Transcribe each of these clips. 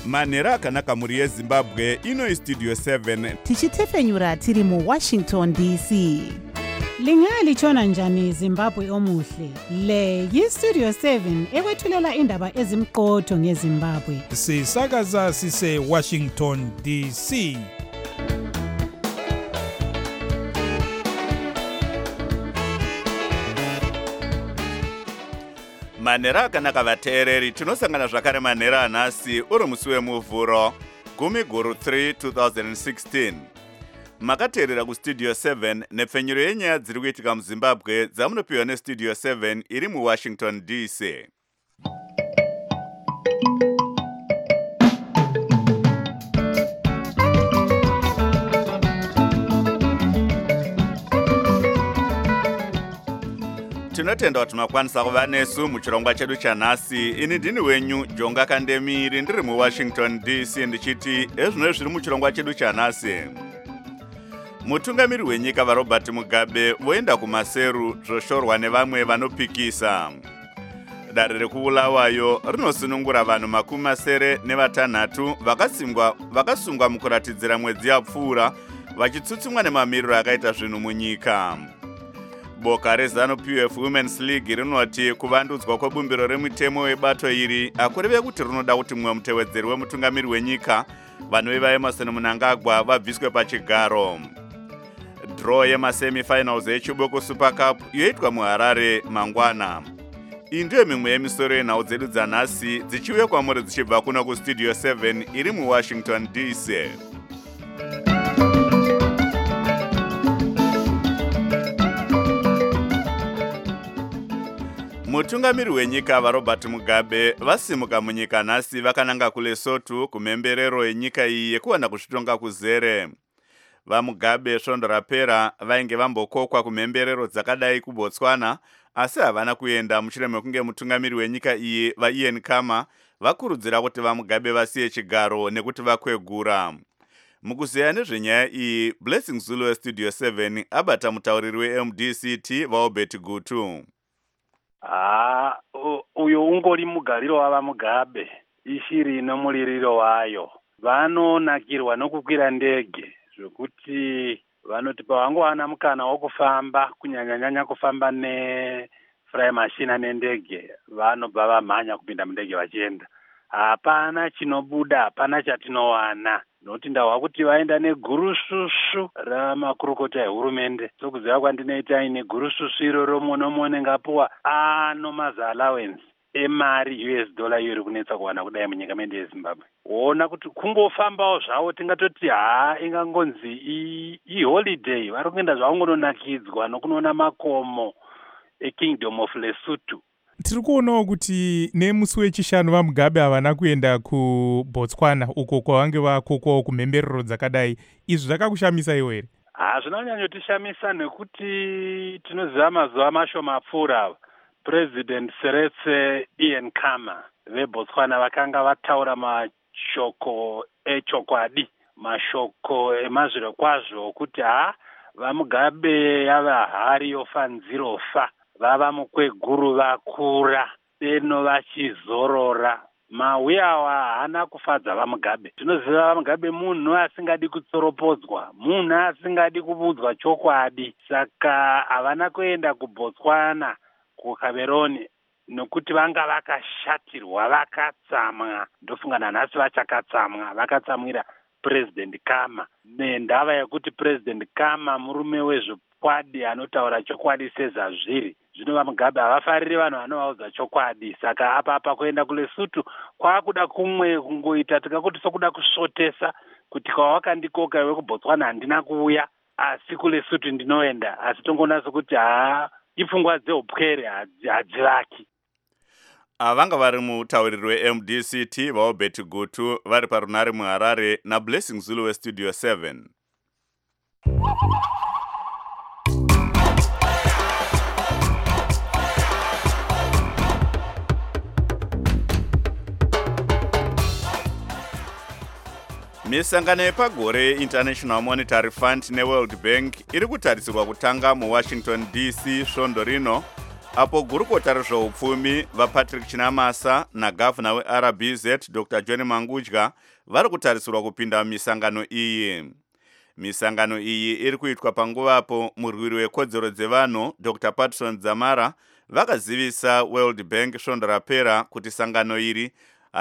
manhero akanaka mhuri yezimbabwe. Ino istudio 7 tichitefenyura tiri muWashington DC. Lingalitshona njani Zimbabwe omuhle? Le yiStudio 7 ekwethulela indaba ezimqotho ngeZimbabwe. Sisakaza sise Washington DC. manhero akanaka vateereri, tinosangana zvakare manhero anhasi uri musi wemuvhuro 10/3 2016. makateerera kustudio 7 nepfenyuro yenyaya dziri kuitika muzimbabwe dzamunopiwa nestudio 7 iri muWashington DC. tinotenda kuti makwanisa kuva nesu muchirongwa chedu chanhasi. Ini ndini wenyu Jonga Kandemiri, ndiri muWashington DC, ndichiti ezvino zviri muchirongwa chedu chanhasi. Mutungamiri wenyika vaRobert Mugabe voenda kumaseru zvoshorwa nevamwe vanopikisa. Dare rekuulawayo rinosunungura vanhu 76 vakasungwa mukuratidzira mwedzi yapfuura vachitsutsumwa nemamiriro akaita zvinhu munyika. Boka reZANU-PF Women's League rinoti kuvandudzwa kwebumbiro remitemo webato iri akureve kuti rinoda kuti mumwe mutevedzeri wemutungamiri wenyika vanhu vevaEmerson Mnangagwa vabviswe pachigaro. Draw yemasemi-finals yeChiboko Super Cup yoitwa muHarare mangwana. Iyi ndiyo mimwe yemisoro yenhau dzedu dzanhasi dzichiuya kwamuri dzichibva kuno kustudio 7 iri muWashington DC. Mutungamiri wenyika vaRobert Mugabe vasimuka munyika nhasi vakananga kuLesotho kumhemberero yenyika iyi yekuwana kuzvitonga kuzere. VaMugabe svondo rapera vainge vambokokwa kumhemberero dzakadai kuBotswana asi havana kuenda mushure mekunge mutungamiri wenyika iyi vaIan Khama vakurudzira kuti vaMugabe vasiye chigaro nekuti vakwegura. Mukuzeya nezvenyaya iyi, Blessing Zulu westudio 7 abata mutauriri weMDCT vaObert Gutu. Uyo ungori mugariro wavaMugabe, ishiri nomuliriro wayo. Vanonakirwa nokukwira ndege zvokuti vanoti pavangowana mukana wokufamba, kunyanya kufamba nefly machine nendege, vanobva vamhanya kupinda mundege vachienda. Hapana chinobuda, hapana chatinowana. Noti ndahwa kuti vaenda negurususu ramakurukota ehurumende. Sokuziva kwandinoita ine gurususu iroro nomone ngapuwa anomaza allowance emari $, iyo iri kunetsa kuwana kudai munyika medu yeZimbabwe. Wona kuti kungofambawo zvavo tingatoti ingangonzi iholiday, vari kuenda zvavo ngononakidzwa nokunoona makomo eKingdom of Lesotho. Tiri kuonawo kuti nemusi wechishanu vaMugabe havana kuenda kuBotswana uko kwavange vakokwawo kumhemberero dzakadai. Izvi zvakakushamisa iwe here? Zvinonyanyotishamisa nekuti tinoziva mazuva mashoma apfuura President Seretse Ian Khama veBotswana vakanga vataura mashoko echokwadi, mashoko emazviro kwazvo kuti vaMugabe yava hari yofanzirofa, vava mukweguru vakura beno vachizorora. Mawi awa haana kufadza vaMugabe. Tinoziva vaMugabe munhu asingadi kutsoropodzwa, munhu asingadi kubudzwa chokwadi. Saka havana kuenda kuBotswana kuCameroon nokuti vanga vakashatirwa, vakatsamwa. Ndofungana nhasi vachakatsamwa, vakatsamwira President Khama nendava yekuti President Khama murume wezvokwadi anotaura chokwadi sezvazviri. Zvino vaMugabe havafariri vanhu vanovaudza chokwadi. Saka apa kuenda kuLesotho kwakuda kumwe kungoita tikakuti sokuda kusvotesa kuti kwawakandikoka iwe kuBotswana handina kuuya, asi kuLesotho ndinoenda. Asi tongonasa kuti ipfungwa dzeupwere hadzivaki. Vanga vari mutauriri weMDCT vaObert Gutu vari parunare muHarare naBlessing Zulu westudio 7. Misangano yepagore International Monetary Fund neWorld Bank iri kutarisirwa kutanga muWashington DC svondo rino apo gurukota rezveupfumi vapatrick chinamasa nagavhuna weRBZ Dr John Mangudya vari kutarisirwa kupinda mumisangano iyi. Misangano iyi iri kuitwa panguvapo murwiri wekodzero dzevanhu Dr Patterson Dzamara vakazivisa World Bank svondo rapera kuti sangano iri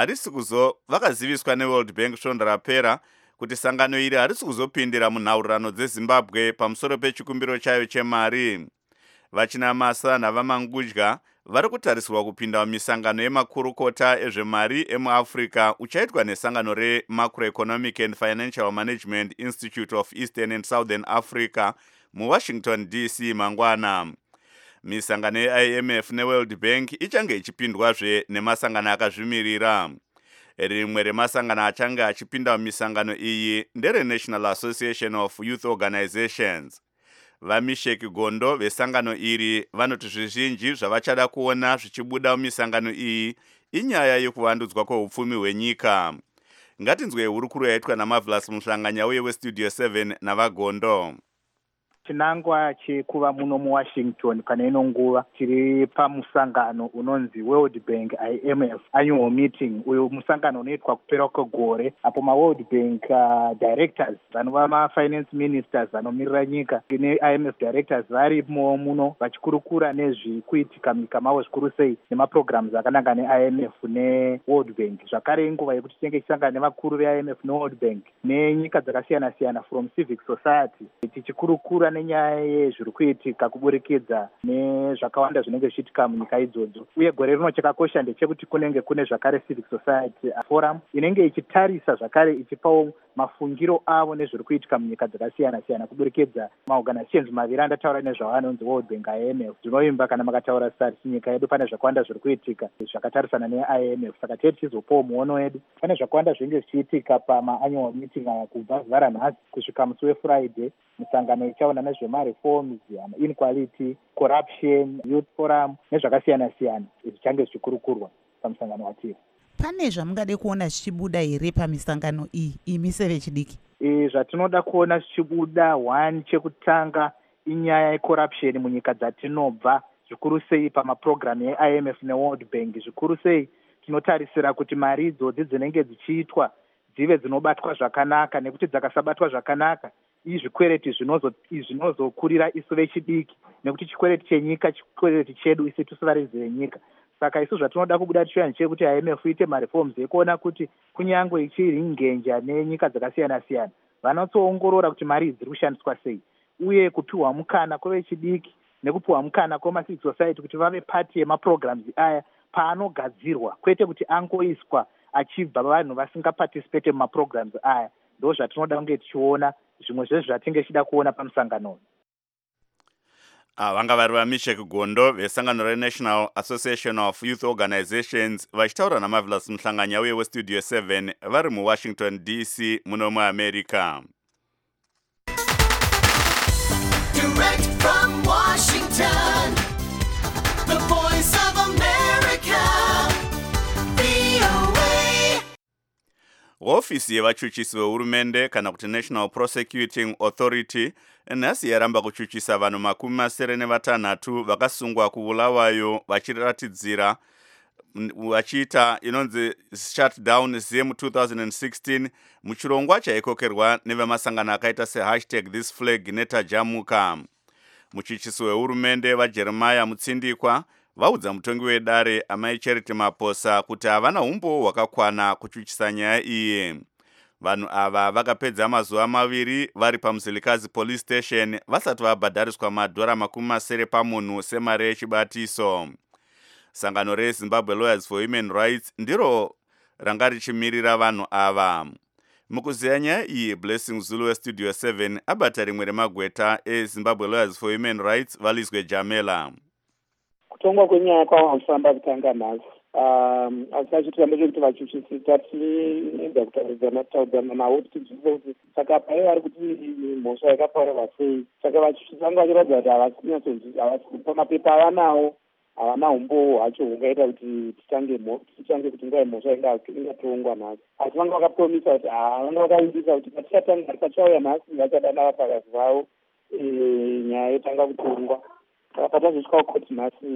vakaziviswa neWorld Bank svondo rapera kuti sangano iri harisi kuzopindira munhaurirano dzeZimbabwe pamusoro pechikumbiro chayo chemari. Vachinamasa navaMangudya vari kutarisirwa kupinda mumisangano yemakurukota ezvemari emuAfrica uchaitwa nesangano reMacroeconomic and Financial Management Institute of Eastern and Southern Africa muWashington DC mangwana. Misangano yeIMF neWorld Bank ichange ichipindwazve nemasangano akazvimirira. Rimwe remasangano achange achipinda mumisangano iyi ndereNational Association of Youth Organizations. Vamisheki Gondo vesangano iri vanoti zvizhinji zvavachada kuona zvichibuda mumisangano iyi inyaya yekuvandudzwa kweupfumi hwenyika. Ngatinzwe hurukuru yaitwa naMarvelous Musanganya uye weStudio 7 navaGondo. Chinangwa chekuva muno muWashington kana ino nguva tiri pamusangano unonzi World Bank IMF annual meeting. Uyu musangano unoitwa kupera kwegore apo maWorld Bank directors vanova mafinance ministers vanomirira nyika neIMF directors varimo muno vachikurukura nezvikuitika munyika mavo zvikuru sei nemaprograms akananga neIMF neWorld Bank. Zvakare inguva yekuti tinenge tichisangana nevakuru veIMF neWorld Bank nenyika dzakasiyana siyana from civic society tichikurukura nenyaya yezviri kuitika kuburikidza nezvakawanda zvinenge zvichiitika munyika idzodzo. Uye gore rino chakakosha ndechekuti kunenge kune zvakare civic society forum inenge ichitarisa zvakare ichipawo mafungiro avo nezviri kuitika munyika dzakasiyana siyana kuburikidza maorganizations maviri andataura nezvavanonzi World Bank IMF. Zvinoimba kana makataura SARS nyika yedu pane zvakawanda zviri kuitika zvakatarisana neIMF. Saka tete tizopawo muono wedu. Pane zvakawanda zvinenge zvichiitika pamaannual meeting aya kubva vhara nhasi kusvika musi weFriday. Misangano ichaona nezvemareforms, inequality, corruption, youth forum nezvakasiyana siyana zvichange zvichikurukurwa pamusangano watiri. Pane zvamungade kuona zvichibuda here pamisangano iyi imi sevechidiki? Zvatinoda kuona zvichibuda, one chekutanga inyaya yecorruption munyika dzatinobva zvikuru sei pamaprogramu yeIMF neWorld Bank. Zvikuru sei tinotarisira kuti mari idzodzi dzinenge dzichiitwa dzive dzinobatwa zvakanaka, nekuti dzakasabatwa zvakanaka izvikwereti zvinozokurira isu vechidiki, nekuti chikwereti chenyika chikwereti chedu isu tisu varidzi venyika. Saka isu zvatinoda kubuda tichiona chekuti IMF ite mareforms ekuona kuti kunyange ichiri ngenja nenyika dzakasiyana siyana vanotsoongorora kuti mari dziri kushandiswa sei, uye kupiwa mukana kwevechidiki nekupiwa mukana kwemacivil society kuti vave pati yemaprograms aya paanogadzirwa, kwete kuti angoiswa achibva vanhu vasingaparticipate mumaprograms aya. Ndo zvatinoda kunge tichiona, zvimwe zvezvo zvatinge tichida kuona pamusangano. Vanga vari vaMisheki Gondo vesangano reNational Association of Youth Organizations vachitaura naMarvelous Musanganya uye weStudio 7 vari muWashington DC muno muAmerica. Direct from Washington, the voice of America, VOA. Ofisi yevachuchisi vehurumende kana kuti National Prosecuting Authority nhasi yaramba kuchuchisa vanhu 76 vakasungwa kubulawayo vachiratidzira vachiita inonzi shutdown zemu 2016 muchirongwa chaikokerwa nevemasangano akaita #ThisFlag netajamuka. Muchuchisi wehurumende vaJeremiah Mutsindikwa vaudza mutongi wedare amai Charity Maposa kuti havana umbo hwakakwana kuchuchisa nyaya iyi. Vanhu ava vakapedza mazuva 2 vari paMzilikazi Police Station vasati vabhadhariswa madhora 70 pamunhu semari yechibatiso. Sangano reZimbabwe Lawyers for Human Rights ndiro ranga richimirira vanhu ava. Mukuziya nyaya iyi, Blessing Zulu weStudio 7 abata rimwe remagweta eZimbabwe Lawyers for Human Rights Valizwe Jamela. Kutongwa kwenyaya kwavafamba kutanga nhasi. Asachitamba kuti vachuchisi tatienda kutaudzana navo kuti tizvizive kuti saka pai vari kuti mhosva yakapaurwa sei. Saka vachuchisi vanga vachiratidza kuti havasi kupa mapepa avanawo, havana umbo hwacho hungaita kuti tichange kuti nguva yemhosva ingatongwa nhasi. Asi vanga vakapromisa kuti vanga vakaindisa kuti pachauya nhasi vachadana vapakazi vavo nyaya yotanga kutongwa. Saka patazosvika kukoti nhasi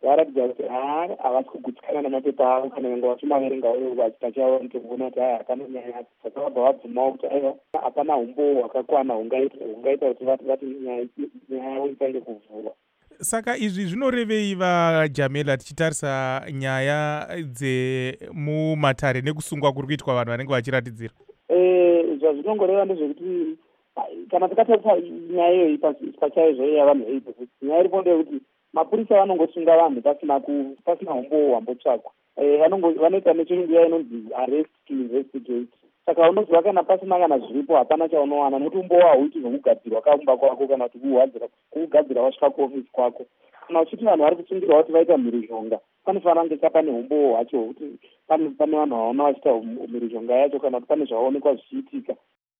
varatidza kuti havasi kugutsikana namapepa avo kana vanga vachimaverengawo pachavo nitokuona kuti hakana nyaya saka vabva vabvumawo kuti aiwa hapana umbo hwakakwana hungaita kuti vati nyaya yavo itange kuvhurwa. Saka izvi zvinorevei vaJamela tichitarisa nyaya dzemumatare nekusungwa kuri kuitwa vanhu vanenge vachiratidzira? Zvazvinongoreva ndezvekuti kana tikatarisa nyaya iyoyi pachaizvo yavanhu veipa kuti nyaya iripo ndeyekuti mapurisa vanongosunga vanhu pasina umbo hwambotsvakwa. Vanoita nechirungu iya inonzi arrest to investigate. Saka unonzwa kana pasina kana zviripo hapana chaunowana nokuti umbo hauiti zvokugadzirwa kaumba kwako kana kuti kugadzira wasvika kuofisi kwako. Kana uchiti vanhu vari kusungirwa kuti vaita mhirizhonga panofanira kunge chapane umbo hwacho kuti pane vanhu vaona vachiita mhirizhonga yacho kana kuti pane zvavaonekwa zvichiitika.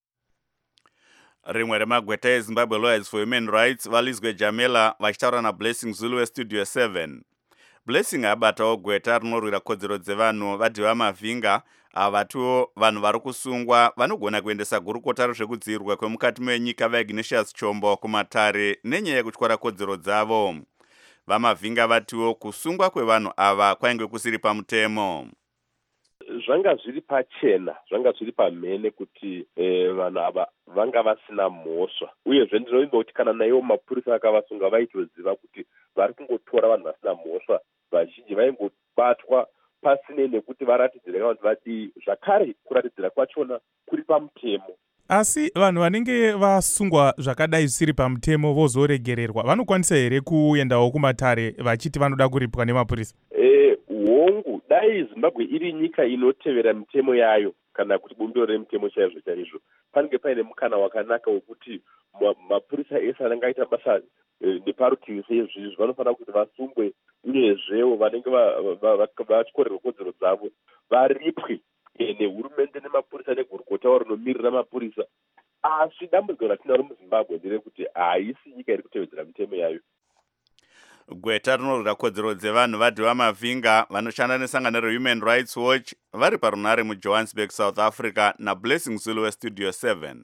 Rimwe remagweta eZimbabwe Lawyers for Human Rights valizwe Jamela vachitaura naBlessing Zulu weStudio 7. Blessing abatawo gweta rinorwira kodzero dzevanhu vadhiva mavhinga avatiwo vanhu vari kusungwa vanogona kuendesa gurukota rezvekudzivirwa kwemukati menyika vaIgnatius Chombo kumatare nenyaya yekutyora kodzero dzavo. Vamavhinga vatiwo kusungwa kwevanhu ava kwainge kusiri pamutemo. Zvanga zviri pachena, zvanga zviri pamhene kuti vanhu ava vanga vasina mhosva. Uyezve ndinoimba kuti kana naivo mapurisa akavasunga vaitoziva kuti vari kungotora vanhu vasina mhosva, vazhinji vaingobatwa pasine nekuti varatidzire kana kuti vadii. Zvakare kuratidzira kwachona kuri pamutemo. Asi vanhu vanenge vasungwa zvakadai zvisiri pamutemo vozoregererwa vanokwanisa here kuendawo kumatare vachiti vanoda kuripwa nemapurisa? Hongu, dai Zimbabwe iri nyika inotevera mitemo yayo kana kuti bumbiro remutemo chaizvo chaizvo, panenge paine mukana wakanaka wekuti mapurisa ese anenge aita basa neparutivi sezvizvi vanofanira kuti vasungwe, uyezvewo vanenge vachikorerwa kodzero dzavo varipwe nehurumende nemapurisa negurukota rinomirira mapurisa. Asi dambudziko ratinaro muZimbabwe nderekuti haisi nyika iri kutevedzera mitemo yayo. Gweta rinorwira kodzero dzevanhu vadhiva mavhinga vanoshanda nesangano reHuman Rights Watch vari parunare muJohannesburg, South Africa naBlessing Zulu weStudio 7.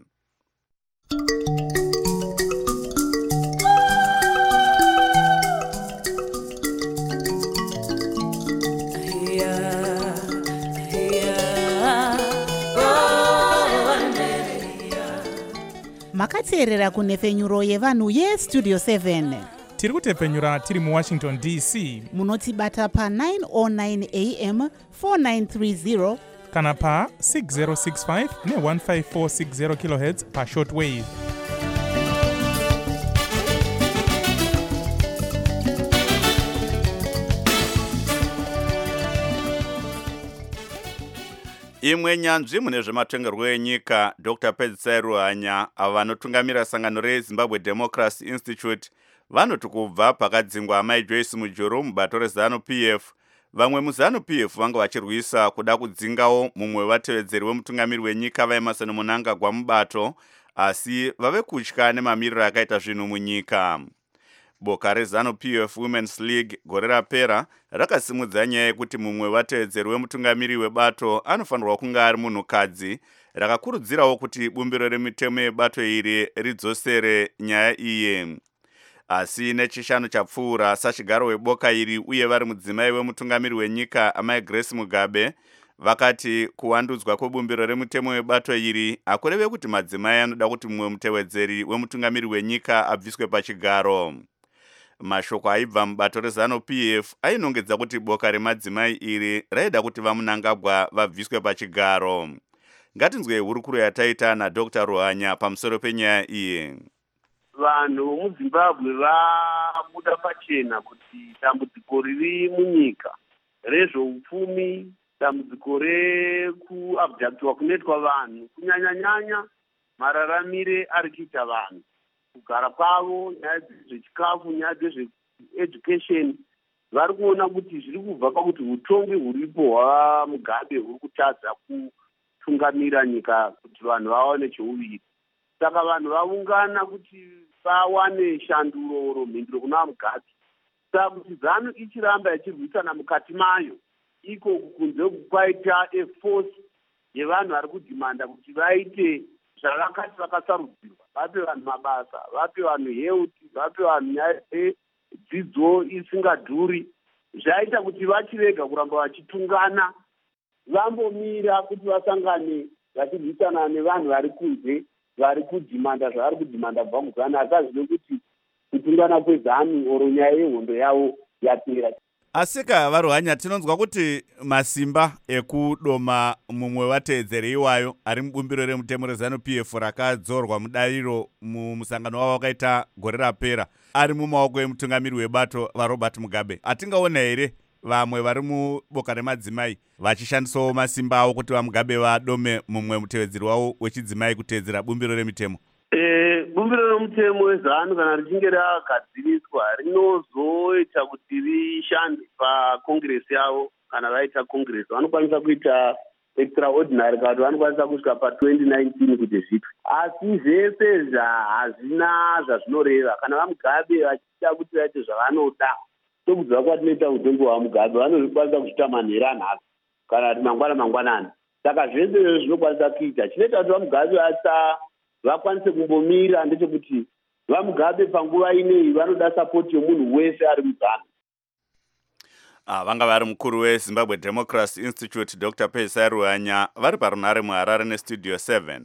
Makateerera kunefenyuro yevanhu yeStudio 7. Tiri kutepfenyura tiri muWashington DC. Munotibata pa 909 AM 4930 kana pa 6065 ne15460 kHz pa shortwave. Imwe nyanzvi mune zvematongerwo enyika Dr. Pedzisai Ruhanya avo vanotungamira sangano reZimbabwe Democracy Institute vanoti kubva pakadzingwa Mai Joyce Mujuru mubato reZANU-PF, vamwe muZANU-PF vanga vachirwisa kuda kudzingawo mumwe wevatevedzeri wemutungamiri wenyika vaEmerson Mnangagwa mubato, asi vave kutya nemamiriro akaita zvinhu munyika. Boka reZANU-PF Women's League gore rapera rakasimudza nyaya yekuti mumwe wevatevedzeri wemutungamiri webato anofanirwa kunge ari munhukadzi, rakakurudzirawo kuti bumbiro remitemo yebato iri ridzosere nyaya iyi. Asi nechishanu chapfuura sachigaro weboka iri uye vari mudzimai wemutungamiri wenyika Amai Grace Mugabe vakati kuwandudzwa kwebumbiro remitemo yebato iri hakureve kuti madzimai anoda kuti mumwe mutevedzeri wemutungamiri wenyika abviswe pachigaro. Mashoko aibva mubato reZANU-PF ainongedza kuti boka remadzimai iri raida kuti vaMnangagwa vabviswe pachigaro. Ngatinzwe hurukuro yataita naDr. Ruhanya pamusoro penyaya iyi. Vanhu muZimbabwe vabuda pachena kuti dambudziko riri munyika rezveupfumi, dambudziko rekuabhadhaktiwa kunoitwa vanhu, kunyanya mararamire ari kuita vanhu, kugara kwavo, nyaya dzezvechikafu, nyaya dzezveeducation, vari kuona kuti zviri kubva pakuti utongi huripo hwaMugabe huri kutadza kutungamira nyika kuti vanhu vaone cheuviri. Saka vanhu vaungana kuti vawane shanduro mhinduro kuna Mugabe. Saka kuti ZANU ichiramba ichirwisana mukati mayo, iko kunze kwaita eforce yevanhu vari kudhimanda kuti vaite zvavakati vakasarudzirwa, vape vanhu mabasa, vape vanhu health, vape vanhu nyaya dzidzo isingadhuri, zvaita kuti vachirega kuramba vachitungana, vambomira kuti vasangane vachirwisana nevanhu vari kunze vari kudhimanda zvavari kudhimanda kubva muzana, asi azvino kuti kutungana kwezanu oro nyaya yehondo yavo yapera. Asika varuhanya, tinonzwa kuti masimba ekudoma mumwe wateedzeri iwayo ari mubumbiro remutemo reZANU-PF rakadzorwa mudariro mumusangano wavo wakaita gore rapera ari mumaoko emutungamiri webato vaRobert Mugabe. Atingaona here vamwe vari muboka remadzimai vachishandisawo masimba avo kuti vaMugabe vadome mumwe mutevedzeri wavo wechidzimai kuteedzera bumbiro remitemo? Bumbiro remutemo wezanu kana richinge ragadziriswa rinozoita kuti rishande pakongresi yavo. Kana vaita kongresi vanokwanisa kuita extraordinary kana kuti vanokwanisa kusvika pa2019 kuti zvitwe, asi zvese hazvina zvazvinoreva. Kana vaMugabe vachida kuti vaite zvavanoda, tokudziva kwatinoita mutombo waMugabe vanokwanisa kuzvita manhero anhasi kana kuti mangwanani. Saka zvese zvinokwanisa kuita. Chinoita kuti vaMugabe vakwanise kumbomira ndechekuti vaMugabe panguva ineyi vanoda sapoti yomunhu wese ari muZANU. Vanga vari mukuru weZimbabwe Democracy Institute Dr. Pesai Ruhanya vari parunhare muHarare neStudio 7.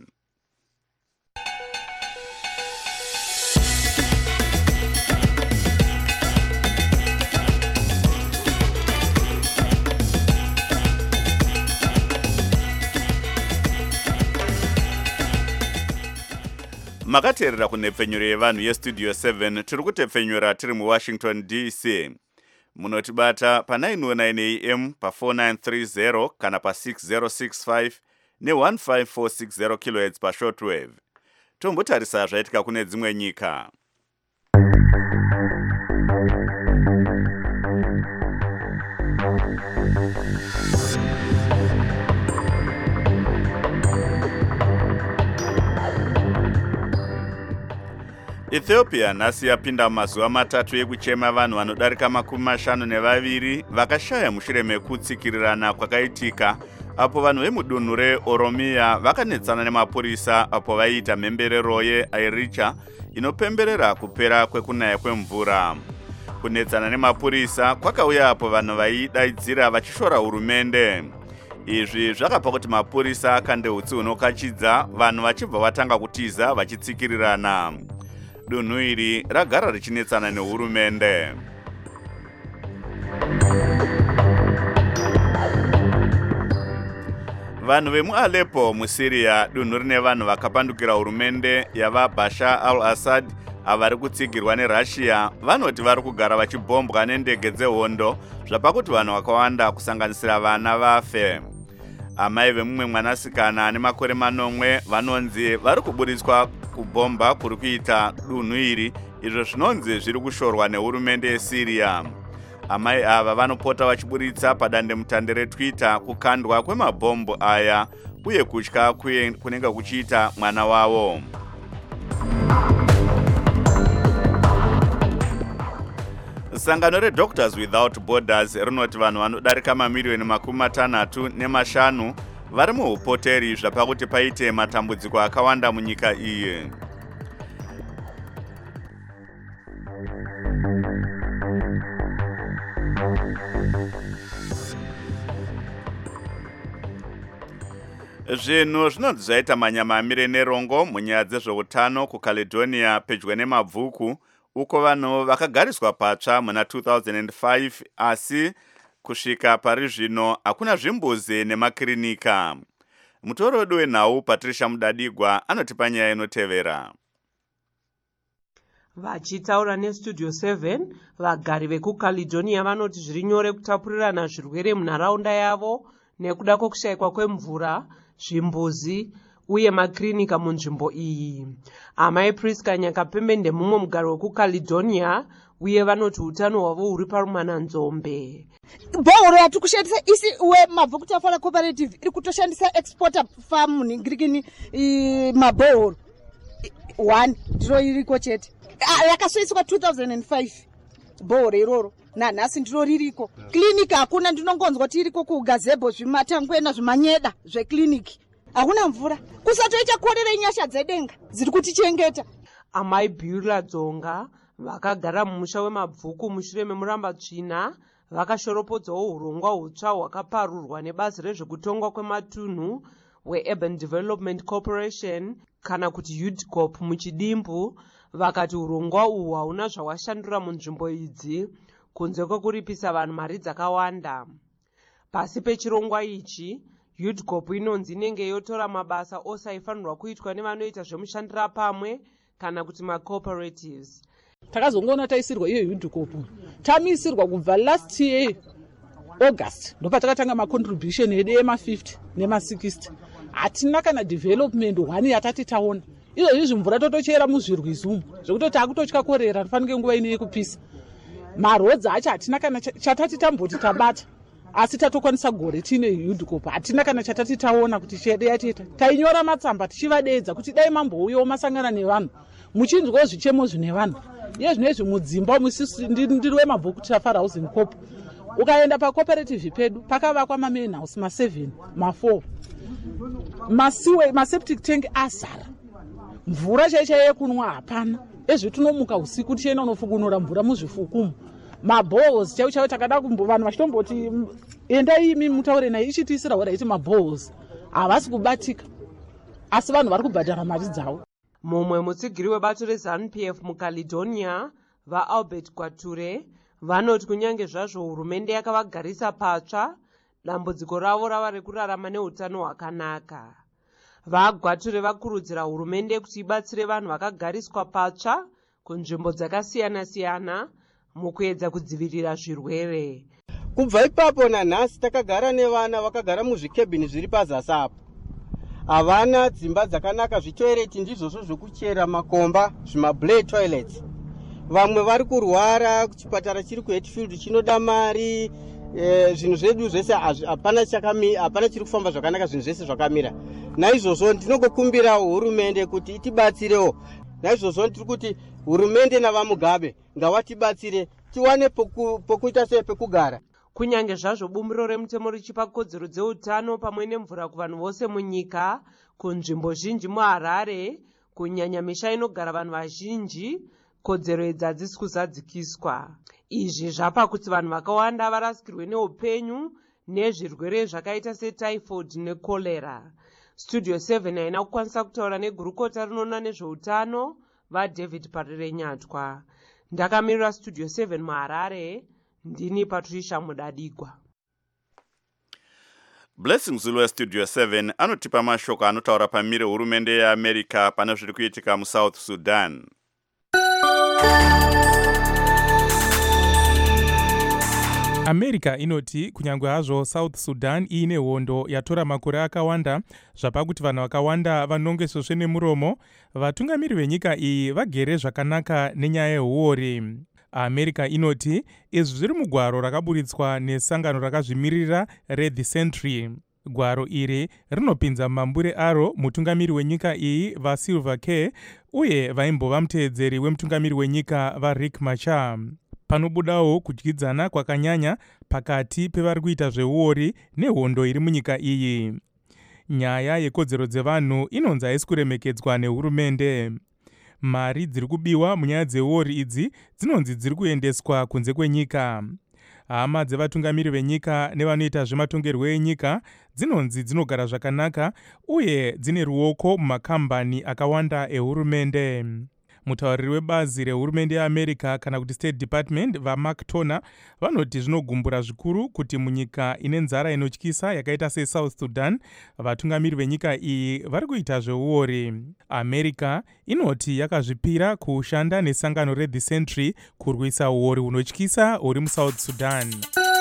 Makateerera kunhepfenyuro yevanhu yeStudio 7. Tiri kutepfenyura tiri muWashington DC. Munotibata pa909 AM pa4930 kana pa6065 ne15460 kHz pashortwave. Tombotarisa zvaitika kune dzimwe nyika. Ethiopia nhasi yapinda mazuva matatu ekuchema vanhu vanodarika 52 vakashaya mushure mekutsikirirana kwakaitika apo vanhu vemudunhu reOromia vakanetsana nemapurisa apo vaiita mhemberero yeAiricha inopemberera kupera kwekunaya kwemvura. Kunetsana nemapurisa kwakauya apo vanhu vaidaidzira vachishora hurumende. Izvi zvakapa kuti mapurisa akande utsi hunokachidza vanhu vachibva vatanga kutiza vachitsikirirana. Dunhu iri ragara richinetsana nehurumende. Vanhu vemuAleppo muSyria, dunhu rine vanhu vakapandukira hurumende yavaBashar al-Assad avari kutsigirwa neRussia, vanoti vari kugara vachibhombwa nendege dzehondo zvapakuti vanhu vakawanda kusanganisira vana vafe. Amai vemumwe mwanasikana ane makore 9 vanonzi vari kuburitswa kubhomba kuri kuita dunhu iri, izvo zvinonzi zviri kushorwa nehurumende yeSyria. Amai ava vanopota vachiburitsa padandemutande reTwitter kukandwa kwemabhombo aya uye kutya kunenge kuchiita mwana wavo. Sangano reDoctors Without Borders rinoti vanhu vanodarika mamiliyoni 65 vari muupoteri zvapakuti paite matambudziko akawanda munyika iyi. Zvinhu zvinonzi zvaita manyamamire nerongo munyaya dzezveutano kuCaledonia pedyo nemabvuku, uko vanhu vakagariswa patsva muna 2005, asi kusvika pari zvino hakuna zvimbuzi nemakirinika. Mutorodi wenhau Patricia Mudadigwa anotipa nyaya inotevera. Vachitaura neStudio 7, vagari vekuCaledonia vanoti zviri nyore kutapurirana zvirwere munharaunda yavo nekuda kwokushayikwa kwemvura, zvimbuzi uye makirinika munzvimbo iyi. Amai Priska Nyakapembe mumwe mugari wekuCaledonia uye vanoti utano hwavo huri parumananzombe. Bhoro yati kushandisa isi uwe mabvuku tafara cooperative iri kutoshandisa exporter farm ningirikini mabhoro 1 ndiro iriko chete. Yakasoiswa 2005 bhoro iroro. Nanhasi ndiro ririko. Klinika hakuna, ndinongonzwa kuti iriko kuGazebo zvimatangwena zvimanyeda zvekliniki. Hakuna mvura. Kusatoita korera inyasha dzedenga dziri kutichengeta. Amai Beulah Dzonga vakagara mumusha wemabvuku mushure memuramba tsvina vakashoropodzawo urongwa hutsva hwakaparurwa nebazi rezvekutongwa kwematunhu weurban development corporation kana kuti UDCOP muchidimbu. Vakati urongwa uhwu hauna zvahwashandura munzvimbo idzi kunze kwekuripisa vanhu mari dzakawanda. Pasi pechirongwa ichi, UDCOP inonzi inenge yotora mabasa ose aifanirwa kuitwa nevanoita zvemushandira pamwe kana kuti macooperatives. Takazongoona taisirwa iyo UDCOP. Tamisirwa kubva last year August ndopatakatanga macontribution edu ema50 nema60. Hatina kana development one yatati taona. Izvozvi mvura totochera muzvirwizi umu zvekuti takutotya korera tofanike nguva ine yekupisa. Marodzi acho hatina kana chatati tamboti tabata. Asi tatokwanisa gore tine UDCOP. Hatina kana chatati taona kuti chedu yatita. Tainyora matsamba tichivadedza kuti dai mambouyawo masangana nevanhu. Muchinzwawo zvichemo zvine vanhu. Iye zvinezvi mudzimba ndiri wemabhuku Tafara Housing Corp. Ukaenda pacooperative pedu pakavakwa main house ma7 ma4. Masiwe maseptic tank azara. Mvura chaicha yekunwa hapana. Ezvi tunomuka usiku tichienda unofukunura mvura muzvifukumu. Mabohos chaiwo takada vanhu vachitomboti endai imi mutaure naye ichitiisira hora iti mabohos havasi kubatika asi vanhu vari kubhadhara mari dzavo. Mumwe mutsigiri webato reZANU-PF muCaledonia, vaAlbert Kwature, vanoti kunyange zvazvo hurumende yakavagarisa patsva, dambudziko ravo rava rekurarama neutano hwakanaka. VaGwature vakurudzira hurumende kuti ibatsire vanhu vakagariswa patsva kunzvimbo dzakasiyana-siyana mukuedza kudzivirira zvirwere. Kubva ipapo nanhasi takagara nevana vakagara muzvikebhini zviri pazasi apo. Havana dzimba dzakanaka, zvitoireti ndizvozvo zvokuchera makomba, zvimablade toilets. Vamwe vari kurwara, kuchipatara chiri kuHatfield chinoda mari, zvinhu zvedu zvese hapana chiri kufamba zvakanaka, zvinhu zvese zvakamira. Naizvozvo ndinokukumbira hurumende kuti itibatsirewo. Naizvozvo ndiri kuti hurumende navamugabe ngavatibatsire tiwane pokuita sei pekugara. Kunyange zvazvo bumbiro remutemo richipa kodzero dzeutano pamwe nemvura kuvanhu vose munyika, kunzvimbo zhinji muHarare, kunyanya misha inogara vanhu vazhinji, kodzero idzi hadzisi kuzadzikiswa. Izvi zvapa kuti vanhu vakawanda varasikirwe neupenyu nezvirwere zvakaita setyphoid nekorera. Studio 7 haina kukwanisa kutaura negurukota rinoona nezveutano vaDavid Parire Nyatwa. Ndakamirira Studio 7 muHarare, ndini Patricia Mudadigwa. Blessing Zulu weStudio 7 anotipa mashoko anotaura pamire hurumende yeAmerica pane zviri kuitika muSouth Sudan. America inoti kunyange hazvo South Sudan iine hondo yatora makore akawanda, zvapa kuti vanhu vakawanda vanonge svosve nemuromo, vatungamiri venyika iyi vagere zvakanaka nenyaya yehuori. America inoti izvi zviri mugwaro rakaburitswa nesangano rakazvimirira reThe Sentry. Gwaro iri rinopinza mambure aro mutungamiri wenyika iyi vaSilva K uye vaimbova muteedzeri wemutungamiri wenyika vaRiek Machar. Panobudawo kudyidzana kwakanyanya pakati pevari kuita zveuori nehondo iri munyika iyi. Nyaya yekodzero dzevanhu inonzi haisi kuremekedzwa nehurumende. Mari dziri kubiwa munyaya dzeuori idzi dzinonzi dziri kuendeswa kunze kwenyika. Hama dzevatungamiri venyika nevanoita zvematongerwo enyika dzinonzi dzinogara zvakanaka uye dzine ruoko mumakambani akawanda ehurumende. Mutauriri webazi rehurumende yeAmerica kana kuti State Department vaMark Toner vanoti zvinogumbura zvikuru kuti munyika ine nzara inotyisa yakaita seSouth Sudan vatungamiri venyika iyi vari kuita zveuori. America inoti yakazvipira kushanda nesangano reThe Sentry kurwisa uori hunotyisa huri muSouth Sudan.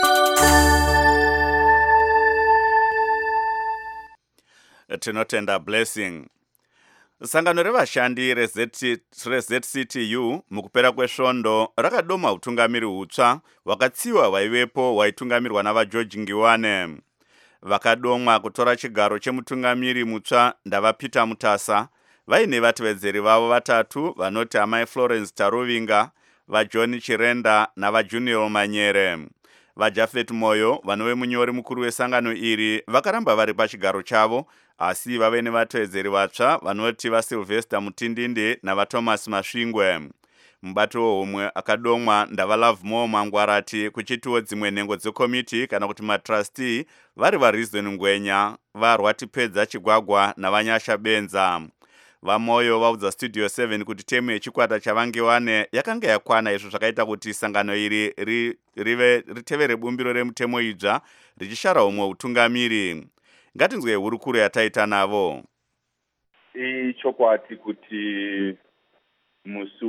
Tinotenda Blessing. Sangano revashandi reZCTU mukupera kwesvondo rakadoma utungamiri hutsva hwakatsiwa hwaivepo hwaitungamirwa navaGeorge Ngiwane. Vakadomwa kutora chigaro chemutungamiri mutsva ndavaPeter Mutasa vaine vatevedzeri vavo vatatu vanoti amai Florence Taruvinga, vaJohn Chirenda navaJunior Manyere. VaJafet Moyo vanove munyori mukuru wesangano iri vakaramba vari pachigaro chavo, asi vave nevatevedzeri vatsva vanoti vaSylvester Mutindinde navaThomas Masvingwe. mubati wehomwe akadomwa Ndavala Mo Mangwarati kuchitiwo dzimwe nhengo dzekomiti kana kuti matrustee vari vaReason Ngwenya varwati pedza chigwagwa navanyasha Benza. Vamoyo vaudza Studio 7 kuti temu yechikwata chavange wane yakanga yakwana, izvo zvakaita kuti sangano iri ritevere bumbiro remutemo idzva richishara umwe utungamiri. Ngatinzwe hurukuro yataita navo. Ichokwati kuti musi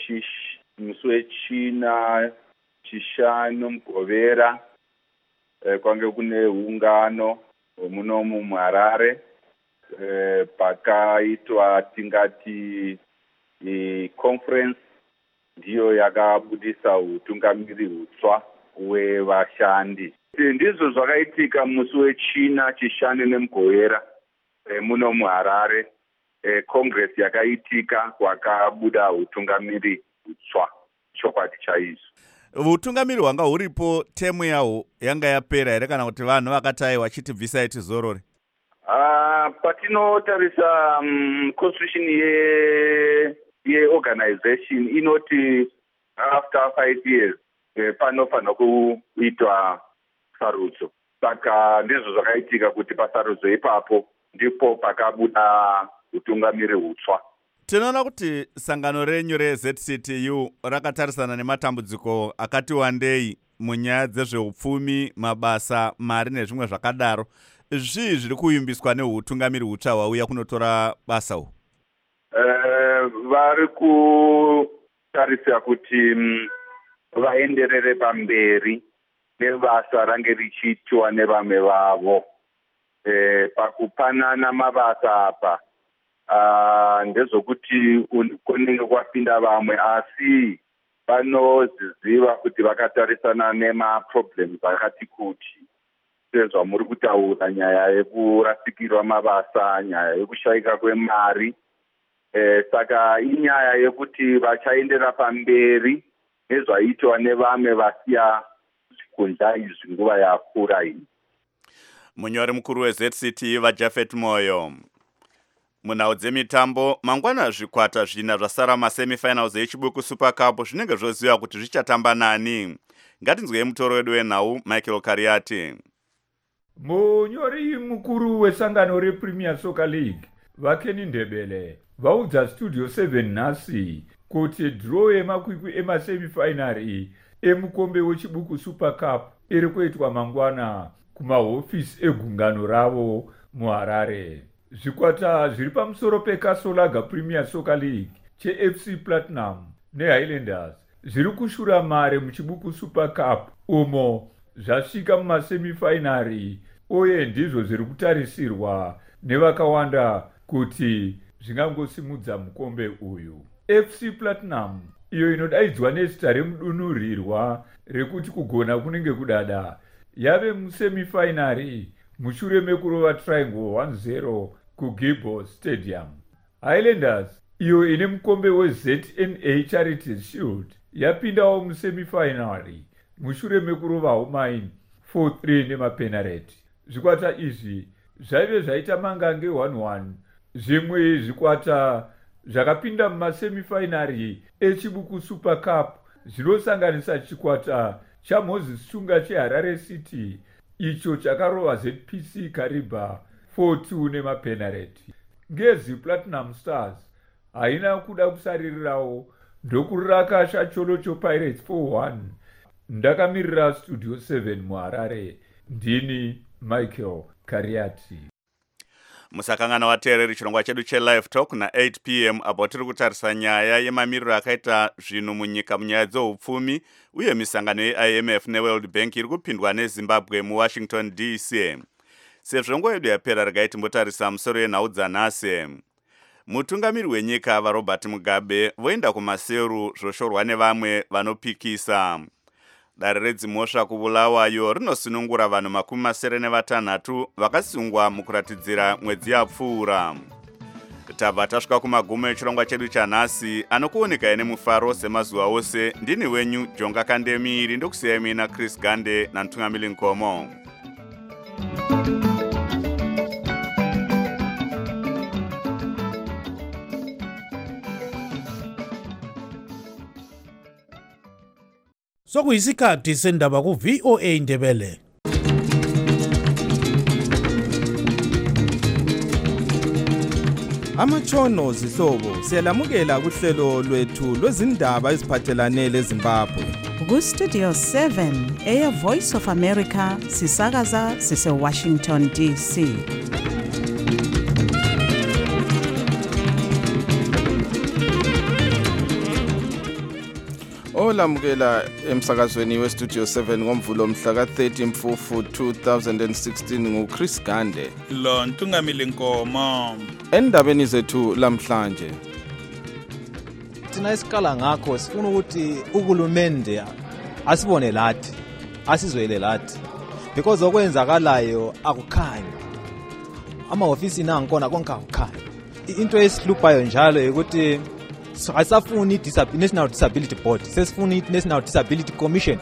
wechina chishanu Mugovera kwange kune ungano munomu muHarare pakaitwa tingati conference ndiyo yakabudisa utungamiri hutsva wevashandi. Ndizvo zvakaitika musi wechina chishanu neMugovera muno muHarare. Congress yakaitika kwakabuda utungamiri hutsva, chokwadi chaizvo. Utungamiri hwanga huripo temu yawo yanga yapera here kana kuti vanhu vakatayi vachitibvisa tizorore? Patinotarisa constitution yeorganization inoti after 5 years panofanira kuitwa sarudzo. Saka ndizvo zvakaitika kuti pasarudzo ipapo ndipo pakabuda utungamiri hutsva. Tinoona kuti sangano renyu reZCTU rakatarisana nematambudziko akati wandei munyaya dzezveupfumi, mabasa, mari nezvimwe zvakadaro. Zvii zviri kuimbiswa neutungamiri hutsva hwauya kunotora basa uhu? Vari kutarisa kuti vaenderere pamberi nebasa range richiitwa nevamwe vavo. Pakupanana mabasa apa ndezvokuti kunenge kwapinda vamwe asi vanoziziva kuti vakatarisana nemaproblems akati kuti sezvamuri kutaura, nyaya yekurasikirwa mabasa, nyaya yekushayika kwemari. Saka inyaya yekuti vachaendera pamberi nezvaitwa nevamwe vasiya zvikundla izvi nguva yakura iyi. Munyori mukuru weZCT vaJafet Moyo. Munhau dzemitambo, mangwana zvikwata zvina zvasara masemifinals echibuku Super Cup zvinenge zvoziva kuti zvichatamba nani. Ngatinzwei mutoro wedu wenhau Michael Kariati. Munyori mukuru wesangano rePremier Soccer League Vakeni Ndebele vaudza Studio 7 nhasi kuti draw yemakwikwi emasemifinari emukombe wechibuku Super Cup iri kuitwa mangwana kumahofisi egungano ravo muHarare. Zvikwata zviri pamusoro peKasolaga Premier Soccer League cheFC Platinum neHighlanders zviri kushura mare muchibuku Super Cup umo zvasvika mumasemifinari uye ndizvo zviri kutarisirwa nevakawanda kuti zvingangosimudza mukombe uyu. FC Platinum iyo inodaidzwa nezita remudunhurirwa rekuti kugona kunenge kudada yave musemifinari mushure mekurova Triangle 1-0 kuGibo Stadium. Highlanders iyo ine mukombe weZNA Charities Shield yapindawo musemifinari mushure mekurova Homain 4-3 nemapenalty. Zvikwata izvi zvaive zvaita mangange 1-1. Zvimwe zvikwata zvakapinda mumasemifinari echibuku Super Cup zvinosanganisa chikwata chaMoses Chunga cheHarare City icho chakarova ZPC Kariba 4-2 nemapenalty. Ngezi Platinum Stars haina kuda kusaririrawo ndokuraka Shacholocho Pirates 4-1. Ndakamirira Studio 7 muHarare, ndini Michael Kariati. Musakangana wateereri chirongwa chedu cheLive Talk na 8 p.m. apo tiri kutarisa nyaya yemamiriro akaita zvinhu munyika munyaya dzeupfumi uye misangano yeIMF neWorld Bank iri kupindwa neZimbabwe muWashington DC. Sezvo nguva yedu yapera regai timbotarisa musoro yenhau dzanhasi. Mutungamiri wenyika vaRobert Mugabe voenda kumaseru zvoshorwa nevamwe vanopikisa. Dare redzimhosva kuBulawayo rinosunungura vanhu 76 vakasungwa mukuratidzira mwedzi yapfuura. Tabva tasvika kumagumo echirongwa chedu chanhasi anokuoneka ine mufaro semazuva ose. Ndini wenyu Jonga Kandemiri ndokusiyai mina Chris Gande naNtungamiri Nkomo. Sokuyisikhathi sendaba ku VOA Ndebele. Amatshono zihlobo siyalamukela kuhlelo lwethu lwezindaba eziphathelane leZimbabwe. Ku Studio 7 Air Voice of America sisakaza sise Washington DC. Olamukela emsakazweni we Studio 7 ngomvulo mhla ka-30 Mfufu 2016 nguChris Gande. Lo Ntungamile Nkomo. Endabeni zethu lamhlanje. Thina isikala ngakho sifuna ukuthi uhulumende asibone lathi, asizwele lathi. Because okwenzakalayo akukhanyi. Amahofisi nangkhona konke akukhanyi. Into esihluphayo njalo ukuthi asafuni National Disability Board, sesifuna National Disability Commission.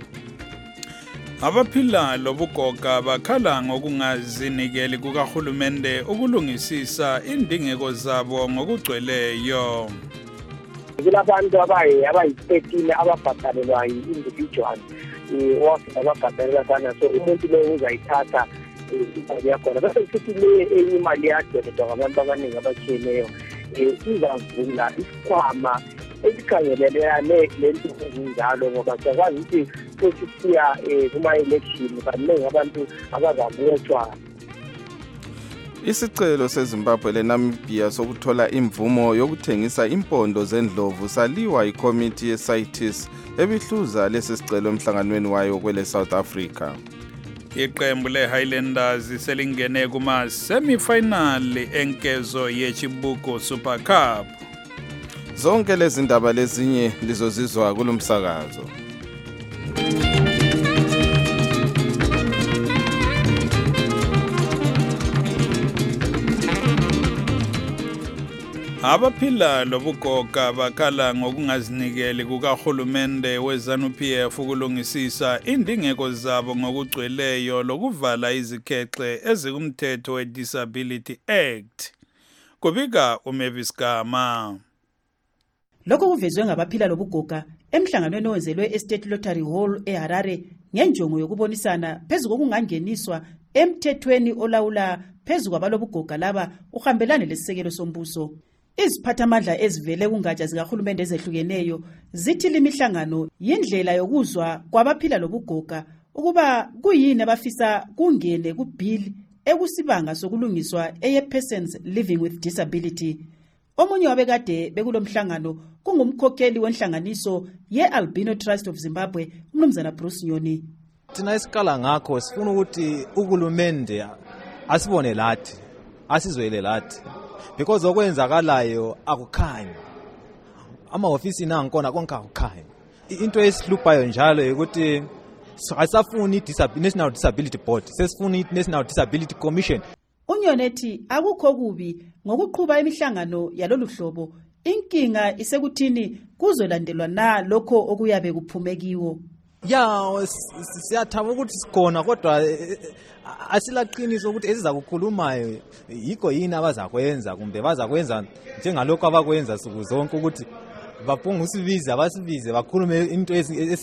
Abaphila lobugoga bakhala ngokungazinikeli kukaHulumende ukulungisisa indingeko zabo ngokugcweleyo. Kulabantu abayi-13 ababhadalelwa yi-individual office ababhadalela sana, so umuntu lo uzayithatha imali yakhona bese futhi le enye imali yadolethwa ngabantu abaningi abatshiyeneyo izavula isikhwama esikhangelelane lento ezinjalo, ngoba siyakwazi ukuthi sesiya kuma-election baningi abantu abazabotshwa. Isicelo seZimbabwe leNamibia sokuthola imvumo yokuthengisa impondo zendlovu saliwa ikomiti ye-CITES ebihluza lesi sicelo emhlanganweni wayo kwele South Africa. Iqembu le-Highlanders selingene kuma-semifinal enkezo yeChibuko Super Cup. Zonke lezi ndaba lezinye lizozizwa kulomsakazo. Abaphila lobugoga bakhala ngokungazinikeli kukaHulumende weZANU-PF ukulungisisa indingeko zabo ngokugcweleyo lokuvala izikhexe ezikumthetho we-Disability Act. Kubika uMavis Gama. Lokho kuvezwe ngabaphila lobugoga emhlanganweni owenzelwe eState Lottery Hall eHarare ngenjongo yokubonisana phezu kokungangeniswa emthethweni olawula phezu kwabalobugoga laba uhambelane lesisekelo sombuso. Iziphathamandla ezivele kungatsha zikaHulumende ezehlukeneyo zithi limihlangano yindlela yokuzwa kwabaphila lobugoga ukuba kuyini abafisa kungene kubill ekusibanga sokulungiswa eye-Persons Living with Disability. Omunye wabekade bekulomhlangano kungumkhokheli wenhlanganiso ye-Albino Trust of Zimbabwe, uMnumzana Bruce Nyoni. Thina isikala ngakho sifuna ukuthi uhulumende asibone lathi, asizwele lathi. Because okwenzakalayo akukhanyi. Amahofisi nangkhona konke akukhanyi. Into esihluphayo njalo ukuthi asafuni National Disability Board, sesifuna National Disability Commission. Unyonethi akukho kubi ngokuqhuba imihlangano yalolu hlobo, inkinga isekuthini kuzolandelwa na lokho okuyabe kuphumekiwo. Ya siyathaba ukuthi sikhona kodwa asilaqiniso ukuthi esiza kukhulumayo yikho yini abazakwenza kumbe bazakwenza njengalokho abakwenza suku zonke ukuthi baphunga usibize abasibize bakhulume into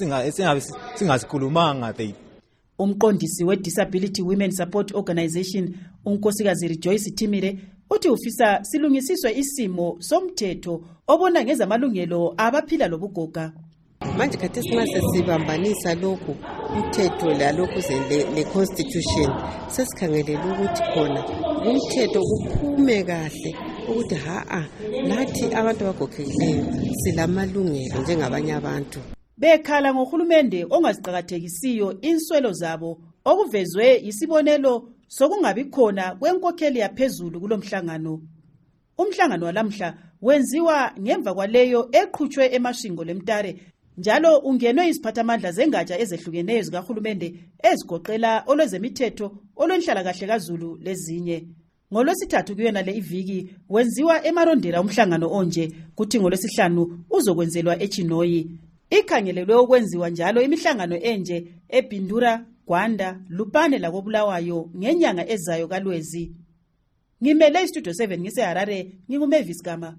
esingasikhulumanga. Umqondisi we-Disability Women Support Organization unkosikazi Rejoice Timire uthi ufisa silungisiswe isimo somthetho obona ngezamalungelo abaphila lobugoga. Manje khathi sibambanisa lokhu umthetho lalokhu le constitution sesikhangelela ukuthi khona umthetho kuphume kahle ukuthi nathi abantu abagogekileyo silamalungelo njengabanye abantu. Bekhala ngoHulumende ongaziqhakathekisiyo inswelo zabo okuvezwe isibonelo sokungabi khona kwenkokheli yaphezulu kulomhlangano. Umhlangano walamhla wenziwa ngemva kwaleyo eqhutshwe emashingo leMtare, njalo ungenwe iziphathamandla zengatsha ezehlukeneyo zikaHulumende ezigoqela olwezemithetho, olwenhlala kahle kaZulu lezinye. NgoLwesithathu kuyona le iviki wenziwa eMarondera umhlangano onje, kuthi ngoLwesihlanu uzokwenzelwa eChinoyi. Ikhangelelwe ukwenziwa njalo imihlangano enje eBindura, Gwanda, Lupane lakoBulawayo ngenyanga ezayo kaLwezi. Ngimele iStudio 7 ngiseHarare, nginguMavis Gama.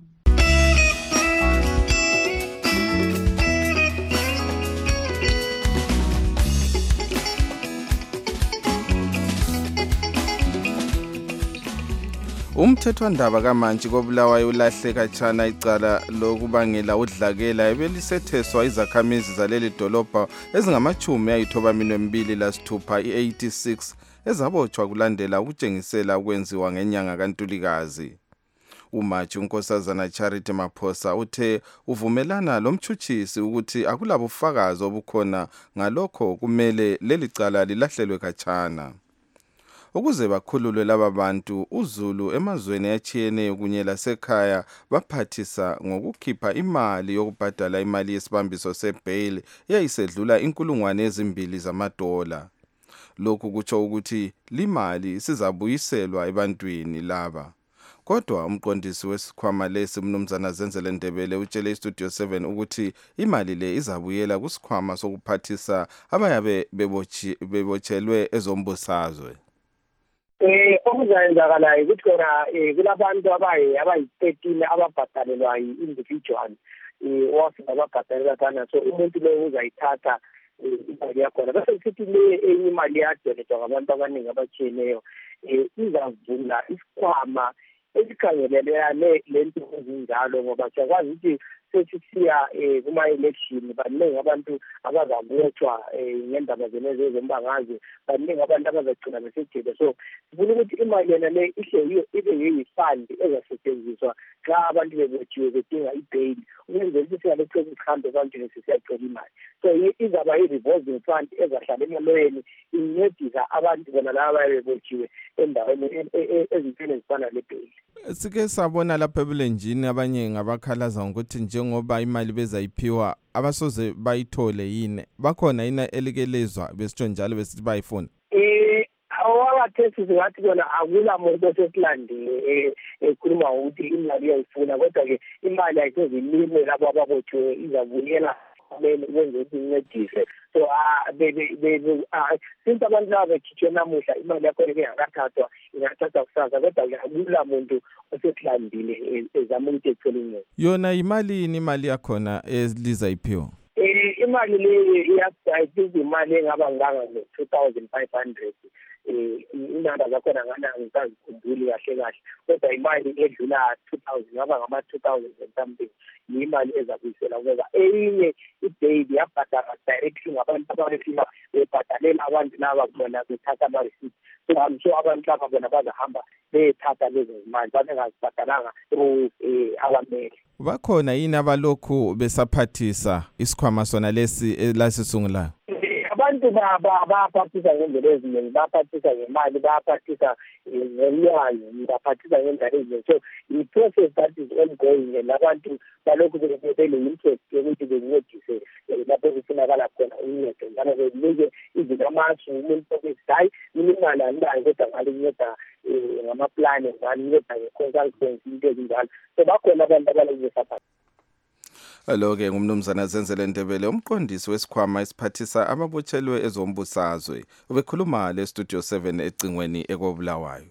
Umthethwandaba kaMantshi koBulawayo ulahle khatshana icala lokubangela udlakela ebelisetheswa izakhamizi zaleli dolobha ezingama-92 lasithupha i-86 ezabotshwa kulandela ukutshengisela ukwenziwa ngenyanga kaNtulikazi. uMatshi uNkosazana Charity Maphosa uthe uvumelana lomtshutshisi ukuthi akulabufakazi obukhona ngalokho kumele leli cala lilahlelwe khatshana. Ukuze bakhululwe laba bantu, uZulu emazweni atshiyeneyo kunye lasekhaya baphathisa ngokukhipha imali yokubhadala imali yesibambiso sebail eyayisedlula $2,000. Lokhu kutsho ukuthi limali sizabuyiselwa ebantwini laba. Kodwa umqondisi wesikhwama lesi Mnumzana Zenzele Ndebele utshele iStudio 7 ukuthi imali le izabuyela kusikhwama sokuphathisa abayabe bebotshelwe ezombusazwe. Okuzayenzakalayo ukuthi khona kulabantu abayi-13 ababhadalelwa yi-individual owafika babhadalela kana, so umuntu lo uzayithatha imali yakhona bese sithi le enye imali yadonethwa ngabantu abaningi abatshiyeneyo izavula isikhwama esikhangelelane lento ezinjalo, ngoba siyakwazi ukuthi sesisiya kuma-election baningi abantu abazabotshwa ngendaba zezombangazwe, baningi abantu abazagcina besejele. So sifuna ukuthi imali yena le ibe yiyifandi ezasetshenziswa xa abantu bebotshiwe bedinga ibail, ukwenzela ukuthi singalokhu sihambe ebantwini sisiyacela imali. So izaba yi-revolving fund ezahlala emalweni incedisa abantu bona laba bebotshiwe endaweni ezintweni ezifana lebail. Sike sabona lapha ebulenjini abanye ngabakhalaza ngokuthi njengoba imali bezayiphiwa abasoze bayithole yini, bakhona yini elikelezwa besitsho njalo besithi bayifuna? Awabathesi singathi kona akula muntu osesilandile ekhuluma ukuthi imali iyayifuna, kodwa-ke imali ayisoze ilime labo ababotshiwe, izabuyela kumele ukwenza ukuthi incedise. So since abantu laba bekhitshwe namuhla imali yakhona ingakathathwa, ingathathwa kusasa, kodwa akula muntu osesilandile ezama ukuthi ethole incebo. Yona imali yakhona elizayiphiwa? Imali le I think imali engaba nganga ngo-2,500. Inamba zakhona ngisazikhumbuli kahle, kodwa imali edlula 2,000 ngaba ngama-2,000 and something imali ezabuyisela, ngoba eyinye ibail yabhadala directly ngabantu abafika bebhadalela abantu laba bona bethatha ama-receipt. So I'm sure abantu laba bona bazahamba bethatha lezo zimali babengazibhadalanga through abamele. Bakhona yini abalokhu besaphathisa isikhwama sona lesi lasisungulayo? Abantu baphathisa ngendlela eziningi, baphathisa ngemali, baphathisa ngemali, baphathisa ngendlela eziningi. So i-process that is ongoing, and abantu balokhu bele-interest yokuthi bencedise lapho kufunakala khona uncedo, njalo benike izinto amasu umuntu okuthi hayi mina imali anginayo kodwa ngalinceda ngamaplani, ngalinceda nge-consultancy, into ezinjalo. So bakhona abantu abalokhu besaphathisa. Alo-ke ngumnumzana Zenzele Ndebele, umqondisi wesikhwama esiphathisa ababotshelwe ezombusazwe, ubekhuluma leStudio 7 ecingweni ekobulawayo.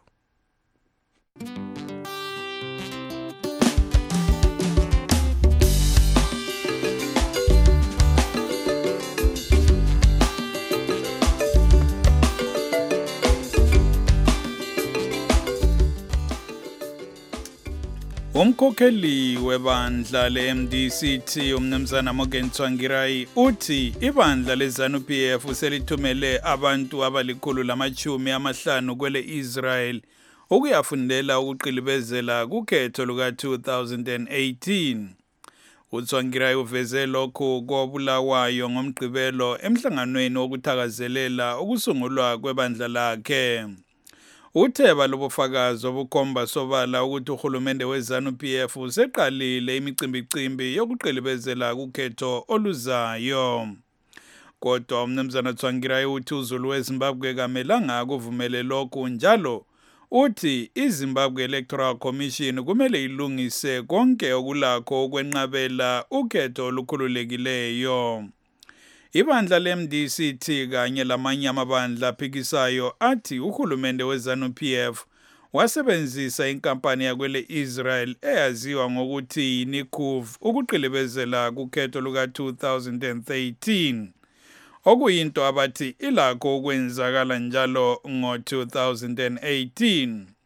Umkhokheli webandla le-MDCT umnumzana Morgan Tsvangirai uthi ibandla le-ZANU-PF selithumele abantu abali-150 kwele Israel ukuyafundela ukuqilibezela kukhetho luka-2018. uTsvangirai uveze lokhu koBulawayo ngomgqibelo emhlanganweni wokuthakazelela ukusungulwa kwebandla lakhe. Utheba lobufakazi obukhomba sobala ukuthi uhulumende we-ZANU-PF useqalile imicimbi yokuqilibezela kukhetho oluzayo. Kodwa umnumzana Tsvangirai uthi uZulu weZimbabwe kamelanga kuvumele lokhu, njalo uthi iZimbabwe Electoral Commission kumele ilungise konke okulakho ukwenqabela ukhetho olukhululekileyo. Ibandla le-MDCT kanye lamanye amabandla aphikisayo athi uhulumende we-ZANU-PF wasebenzisa inkampani yakwele Israel eyaziwa ngokuthi Nikuv ukuqilibezela kukhetho luka-2013, okuyinto abathi ilakho ukwenzakala njalo ngo-2018.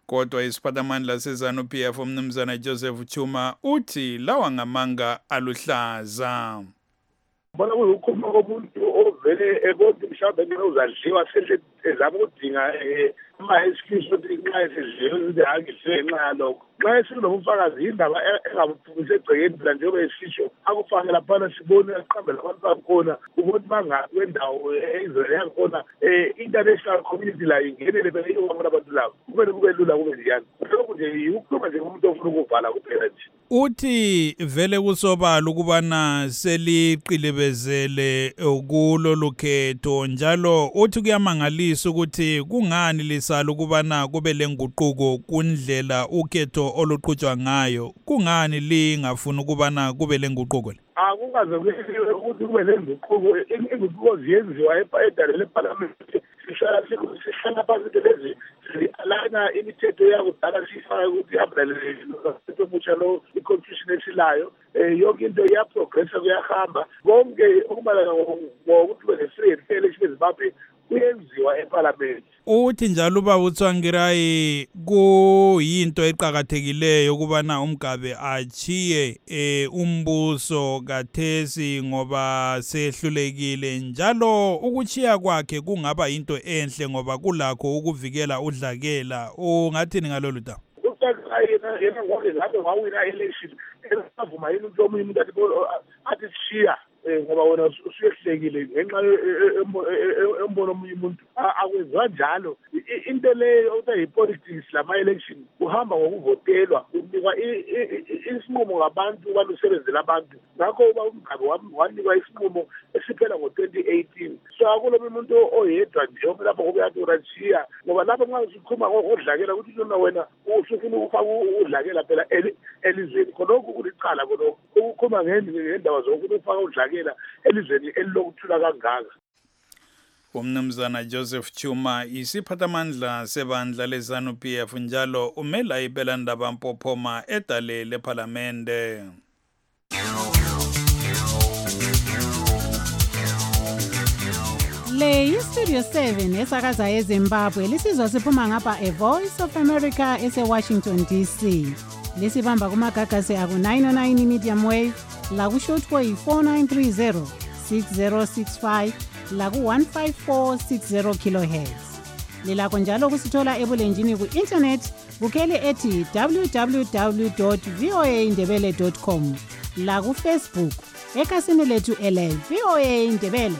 kodwa isiphathamandla seZANU-PF umnumzana Joseph Chuma uthi lawa ngamanga aluhlaza. Bona kuyokhuluma komuntu ovele ebonke mhlawumbe ngeke uzadliwa sehle ezama ukudinga ama-excuse ukuthi nxa esedliwe ukuthi angidliwe ngenxa yalokho. Nxa esinomfakazi indaba engabuphumisa egcekeni phela njengoba esisho akufake laphana sibone aqambe labantu bakhona ukuthi bangaphi kwendawo ezweni yakhona international community la ingenele phela iyokwamula abantu labo kumele kube lula kube njani. Lokhu nje ukukhuluma nje umuntu ofuna ukuvala kuphela nje. Uthi vele kusobala ukubana seliqilibezele kulolu khetho njalo uthi kuyamangalisa ukuthi kungani lisala ukubana kube lenguquko kundlela ukhetho oluqhutshwa ngayo. Kungani lingafuna ukubana kube lenguquko le? Akukaze ukuthi kube lenguquko. Inguquko ziyenziwa edaleni leparlamente. Sihlala phansi lezi alana imithetho yakudala sifaka ukuthi ihambelane nomthetho omusha lo i-constitution esilayo. Yonke into iyaprogressa kuyahamba. Konke okumalana ngokuthi kube ne-free and fair election eZimbabwe kuyenziwa eparlamente. Uthi njalo uba uTsvangirai kuyinto eqhakathekileyo ukubana uMgabe achiye umbuso kathesi ngoba sehlulekile njalo ukuchiya kwakhe kungaba into enhle ngoba kulakho ukuvikela udlakela. Ungathini ngalolu daba? Yena ngoba ngabe wawina election avuma yini ukuthi omunye umuntu athi sishiya ngoba wena usuyehlekile ngenxa embono omunye umuntu akwenziwa njalo. Into leyo ukuthi yi-politics lama-election kuhamba ngokuvotelwa unikwa isinqumo ngabantu balusebenzela abantu. Ngakho uba uMgabe wanikwa isinqumo esiphela ngo-2018. So akulomunye umuntu oyedwa nje lapho kube yathi urachiya ngoba lapho nxa usukhuluma ngodlakela ukuthi noma wena usufuna ukufaka udlakela phela elizweni khonokho kulicala khonokho ukukhuluma ngendaba zokuthi ufaka udlakela elizweni elilokuthula kangaka. Umnumzana Joseph Chuma isiphathamandla sebandla leZANU-PF njalo umela ibelandaba Mpophoma edale leParlamente. Le iStudio 7 esakaza eZimbabwe lisizwa siphuma ngapha eVoice of America eseWashington DC. Lisibamba kumagagasi aku 909 medium wave la ku shortwave 4930 6065 la ku 15460 kilohertz. Lilakho njalo kusithola ebulenjini ku internet bukele ethi www.voaindebele.com la ku Facebook ekasini lethu ele VOA Indebele.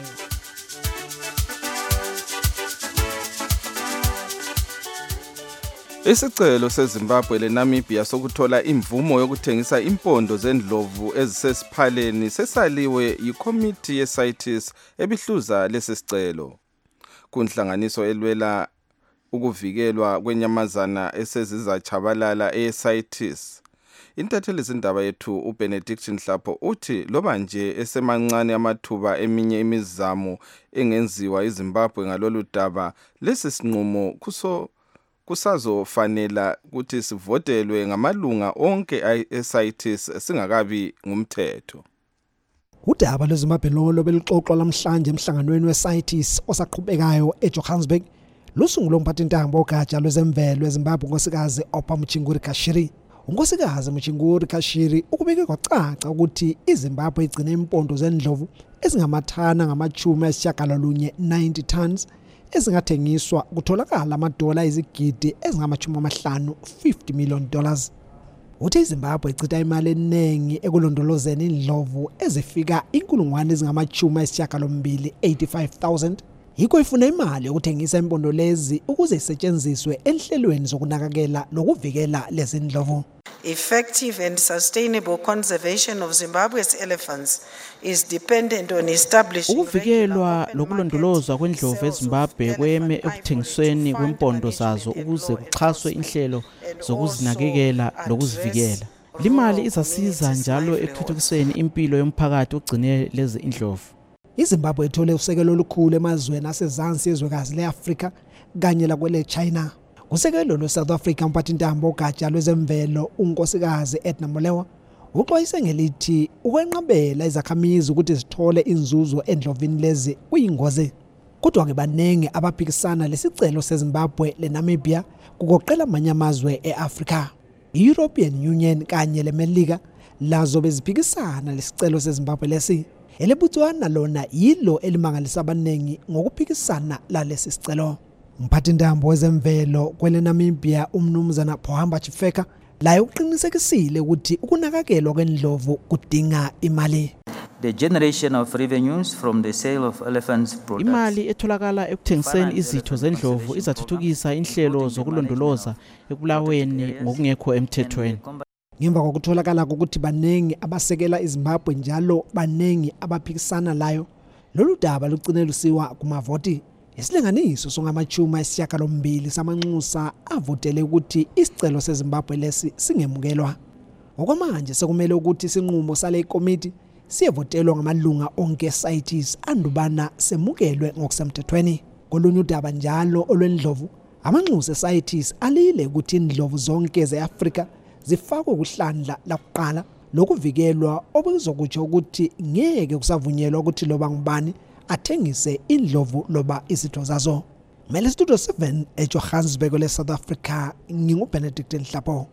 Isicelo seZimbabwe leNamibia sokuthola imvumo yokuthengisa impondo zendlovu ezisesiphaleni sesaliwe yikomiti yeCITES ebihluza lesicelo. Kunhlanganiso elwela ukuvikelwa kwenyamazana esezizachabalala eCITES. Intatheli zindaba yethu uBenedict Nhlapho uthi loba nje esemancane amathuba eminye imizamo engenziwa eZimbabwe ngalolu daba lesi sinqumo kusazofanela ukuthi sivotelwe ngamalunga onke eCITES singakabi ngumthetho. Udaba lweZimbabwe lolo belixoxwa lamhlanje emhlanganweni weCITES osaqhubekayo eJohannesburg lusungulwe umphathintambo ogatsha lwezemvelo eZimbabwe unkosikazi Opa Muchinguri Kashiri. Unkosikazi Muchinguri Kashiri ukubeke kwacaca ukuthi iZimbabwe igcine impondo zendlovu ezingamathana ngama-90 tons ezingathengiswa kutholakala amadola izigidi ezingama-50 million dollars. Uthe iZimbabwe ichitha imali eningi ekulondolozeni indlovu ezifika 85,000 yikho ifuna imali yokuthengisa impondo lezi ukuze isetshenziswe enhlelweni zokunakekela lokuvikela lezi ndlovu. Effective and sustainable conservation of Zimbabwe's elephants is dependent on establishing ukuvikelwa lokulondolozwa kwendlovu eZimbabwe kweme ekuthengisweni kwempondo zazo ukuze kuxhaswe inhlelo zokuzinakekela lokuzivikela. Limali izasiza njalo ekuthuthukiseni impilo yomphakathi ogcine lezi indlovu. iZimbabwe ithole usekelo olukhulu emazweni asezansi ezwekazi leAfrika kanye lakwele China. Usekelo lweSouth Africa umphathintambo ogatsha lwezemvelo unkosikazi Edna Molewa uxwayise ngelithi ukwenqabela izakhamizi ukuthi zithole inzuzo endlovini lezi kuyingozi. kodwa-ke baningi abaphikisana lesicelo seZimbabwe leNamibia kugoqela amanye amazwe e-Afrika. I-European Union kanye leMelika lazo beziphikisana lesicelo seZimbabwe lesi. EleBotswana lona yilo elimangalisa abaningi ngokuphikisana lalesi sicelo. Umphathintambo wezemvelo kweleNamibia umnumzana Pohamba Chifeka laye uqinisekisile ukuthi ukunakakelwa kwendlovu kudinga imali. The generation of revenues from the sale of elephants products. Imali etholakala ekuthengiseni izitho zendlovu izathuthukisa inhlelo zokulondoloza ekubulaweni ngokungekho emthethweni. Ngemva kokutholakala ukuthi baningi abasekela iZimbabwe njalo baningi abaphikisana layo, lolu daba lugcine lusiwa kumavoti. Isilinganiso songamachuma esishiyagalombili samanxusa avotele ukuthi isicelo seZimbabwe lesi singemukelwa. Okwamanje sekumele ukuthi isinqumo sale komiti siyevotelwa ngamalunga onke CITES andubana semukelwe ngokusemthethweni. Kolunye udaba njalo olwendlovu, amanxusa eCITES alile ukuthi indlovu zonke ze-Afrika zifakwe kuhlandla lakuqala lokuvikelwa obuzokutsho ukuthi ngeke kusavunyelwa ukuthi loba ngubani athengise indlovu loba izitho zazo. Mele Studio 7 eJohannesburg le South Africa, nginguBenedict Nhlapo.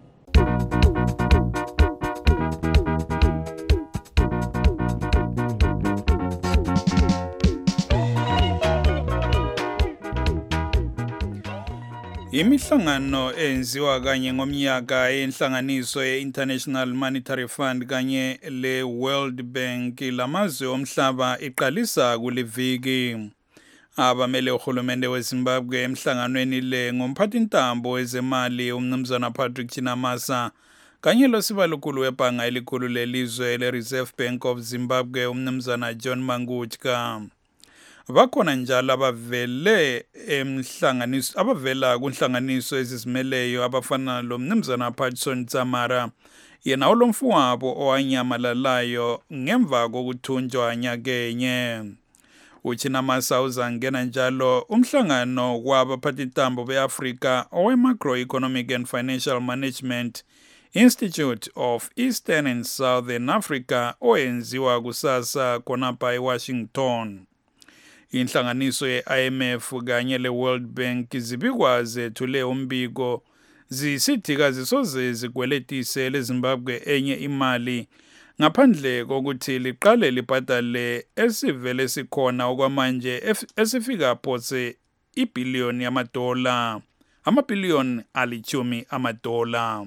Imihlangano enziwa kanye ngomnyaka yenhlanganiso ye-International Monetary Fund kanye le-World Bank lamazwe omhlaba iqalisa kuliviki. Abamele uhulumende weZimbabwe emhlanganweni le ngomphathintambo wezemali umnumzana Patrick Chinamasa kanye losibalukulu webhanga elikhulu lelizwe le-Reserve Bank of Zimbabwe umnumzana John Manguchka. Bakhona njalo abavela kunhlanganiso ezizimeleyo abafana lo mnumzana Patson Tsamara yena olomfowabo owanyamalalayo ngemva kokuthunjwa nyakenye. Uchinamasa uzangena njalo umhlangano kwabaphathintambo beAfrika owe-Macroeconomic and Financial Management Institute of Eastern and Southern Africa oyenziwa kusasa khonapha eWashington. Inhlanganiso ye-IMF kanye le-World Bank zibikwa zethule umbiko zisithi kazisoze zigweletise leZimbabwe enye imali ngaphandle kokuthi liqale libhadale esivele sikhona okwamanje esifika phose ibhiliyoni yamadola, amabhiliyoni alichumi amadola.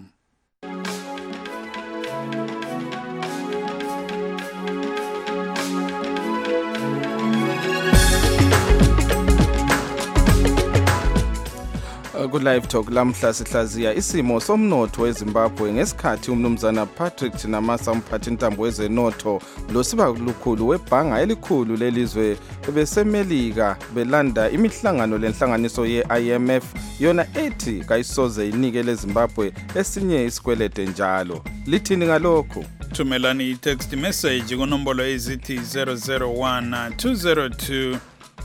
Ku-Live Talk lamhla sihlaziya isimo somnotho weZimbabwe ngesikhathi umnumzana Patrick Chinamasa umphathintambo wezenotho losibalukhulu webhanga elikhulu lelizwe besemelika belanda imihlangano lenhlanganiso ye-IMF yona ethi kayisoze inike leZimbabwe esinye isikwelede njalo. Lithini ngalokho? Thumelani i-text message kunombolo ezithi 001 202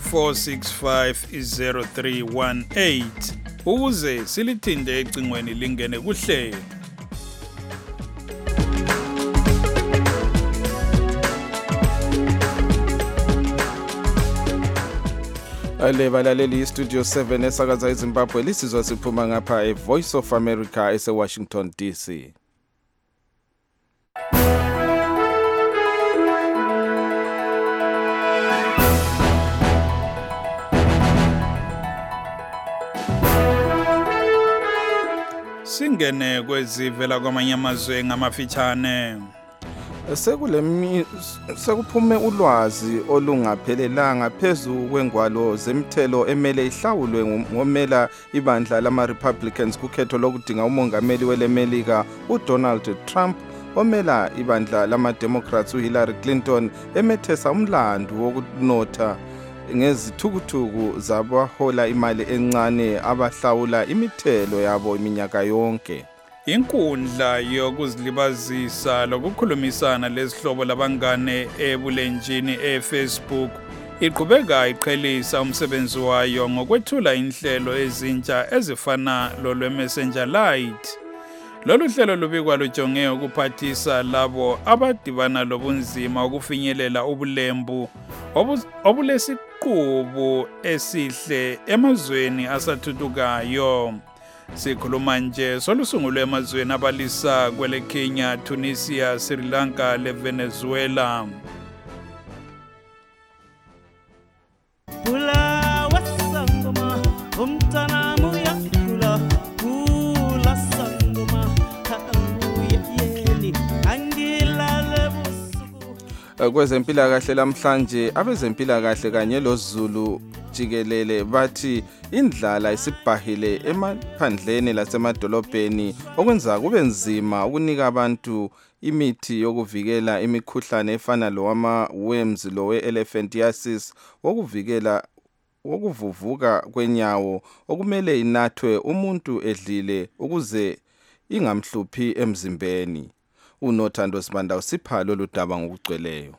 465 0318 ukuze silithinde ecingweni lingene kuhle. Ale balaleli Studio 7 esakaza eZimbabwe lisizwa siphuma ngapha eVoice of America eseWashington DC. Singene kwezivela kwamanye amazwe ngamafitshane. Sekuphume ulwazi olungaphelelanga phezu kwengwalo zemthelo emele ihlawulwe ngomela ibandla lama-Republicans kukhetho lokudinga umongameli welemelika uDonald Trump omela ibandla lama-Democrats uHillary Clinton emethesa umlando wokunotha ngezithukuthuku zabahola imali encane abahlawula imithelo yabo iminyaka yonke. Inkundla yokuzilibazisa lokukhulumisana lezihlobo labangane ebulenjini eFacebook iqhubeka iqhelisa umsebenzi wayo ngokwethula inhlelo ezintsha ezifana lolwe-Messenger Lite. Lolu hlelo lubikwa lujonge ukuphathisa labo abadibana lobunzima ukufinyelela ubulembu isiqubu esihle emazweni asathuthukayo. Sikhuluma nje solusungulwe emazweni abalisa kwele Kenya, Tunisia, Sri Lanka le Venezuela. Kwezempilakahle lamhlanje abezempilakahle kanye loZulu jikelele bathi indlala isibhahile emaphandleni lasemadolobheni okwenza kube nzima ukunika abantu imithi yokuvikela imikhuhlane efana lowama-worms lowe-elephantiasis wokuvuvuka kwenyawo okumele inathwe umuntu edlile ukuze ingamhluphi emzimbeni. UNothando Sibanda usipha lolu daba ngokugcweleyo.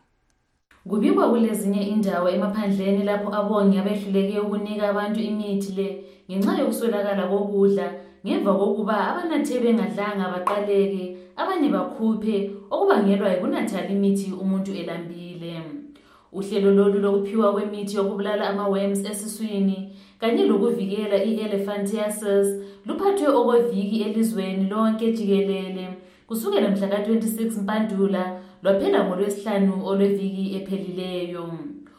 Kubikwa kulezinye indawo emaphandleni lapho abongi abehluleke ukunika abantu imithi le ngenxa yokuswelakala kokudla ngemva kokuba abanathe bengadlanga baqaleke abanye bakhuphe okubangelwa yikunatha imithi umuntu elambile. Uhlelo lolu lokuphiwa kwemithi yokubulala ama-worms esiswini kanye lokuvikela i-elephantiasis luphathwe okweviki elizweni lonke jikelele kusukela mhla ka-26 Mpandula lwaphela ngoLwesihlanu olweviki ephelileyo.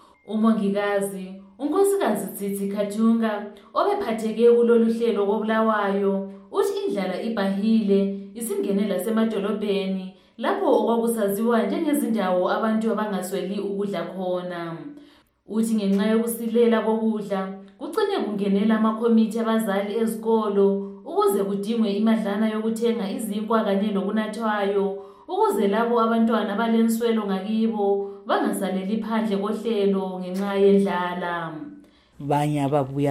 Umongikazi unkosikazi Tsithi Khatunga obephatheke kulolu hlelo kobulawayo uthi indlala ibhahile isingene lasemadolobheni lapho okwakusaziwa njengezindawo abantu abangasweli ukudla khona. Uthi ngenxa yokusilela kokudla kucine kungenela amakhomithi abazali ezikolo ukuze kudingwe imadlana yokuthenga izinkwa kanye lokunathwayo ukuze labo abantwana balenswelo ngakibo bangasaleli phandle kohlelo ngenxa yendlala. Banye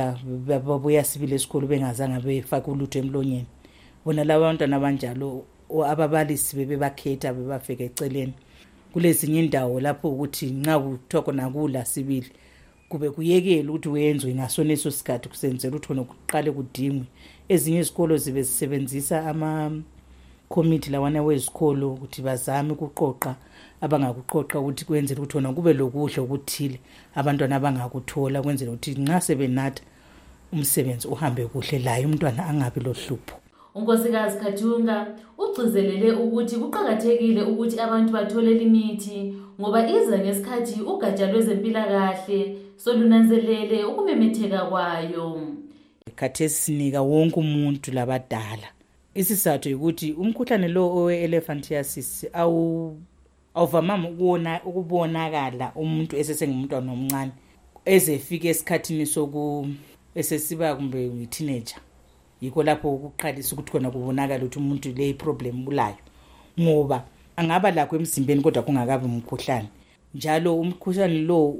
ababuya sibile esikhulu bengazange befaka ulutho emlonyeni. Bona laba abantwana abanjalo ababalisi bebebakhetha bebafika eceleni. Kulezinye indawo lapho ukuthi nxa kuthiwa khona kula sibili kube kuyekela ukuthi wenzwe ngasoneso sikhathi kusenzela ukuthi khona kuqale kudingwe. Ezinye izikolo zibe zisebenzisa ama-committee lawana wezikolo ukuthi bazame ukuqoqa abangakuqoqa ukuthi kwenzela ukuthi khona kube lokudla okuthile abantwana abangakuthola kwenzela ukuthi nxa sebenatha umsebenzi uhambe kuhle laye umntwana angabi lohlupho. Unkosikazi Khatunga ugcizelele ukuthi kuqhakathekile ukuthi abantu bathole imithi ngoba iza ngesikhathi ugatsha lwezempilakahle solunanzelele ukumemetheka kwayo. Khathesi sinika wonke umuntu labadala. Isizathu ukuthi umkhuhlane lo owe-elephantiasis awuvamanga ukubonakala umuntu esesengumntwana omncane ezefika esikhathini esesiba kumbe yi-teenager. Yikho lapho ukuqalisa ukuthi khona kubonakala ukuthi umuntu le problem ulayo ngoba angaba lakho emzimbeni kodwa kungakabi umkhuhlane. Njalo umkhuhlane lo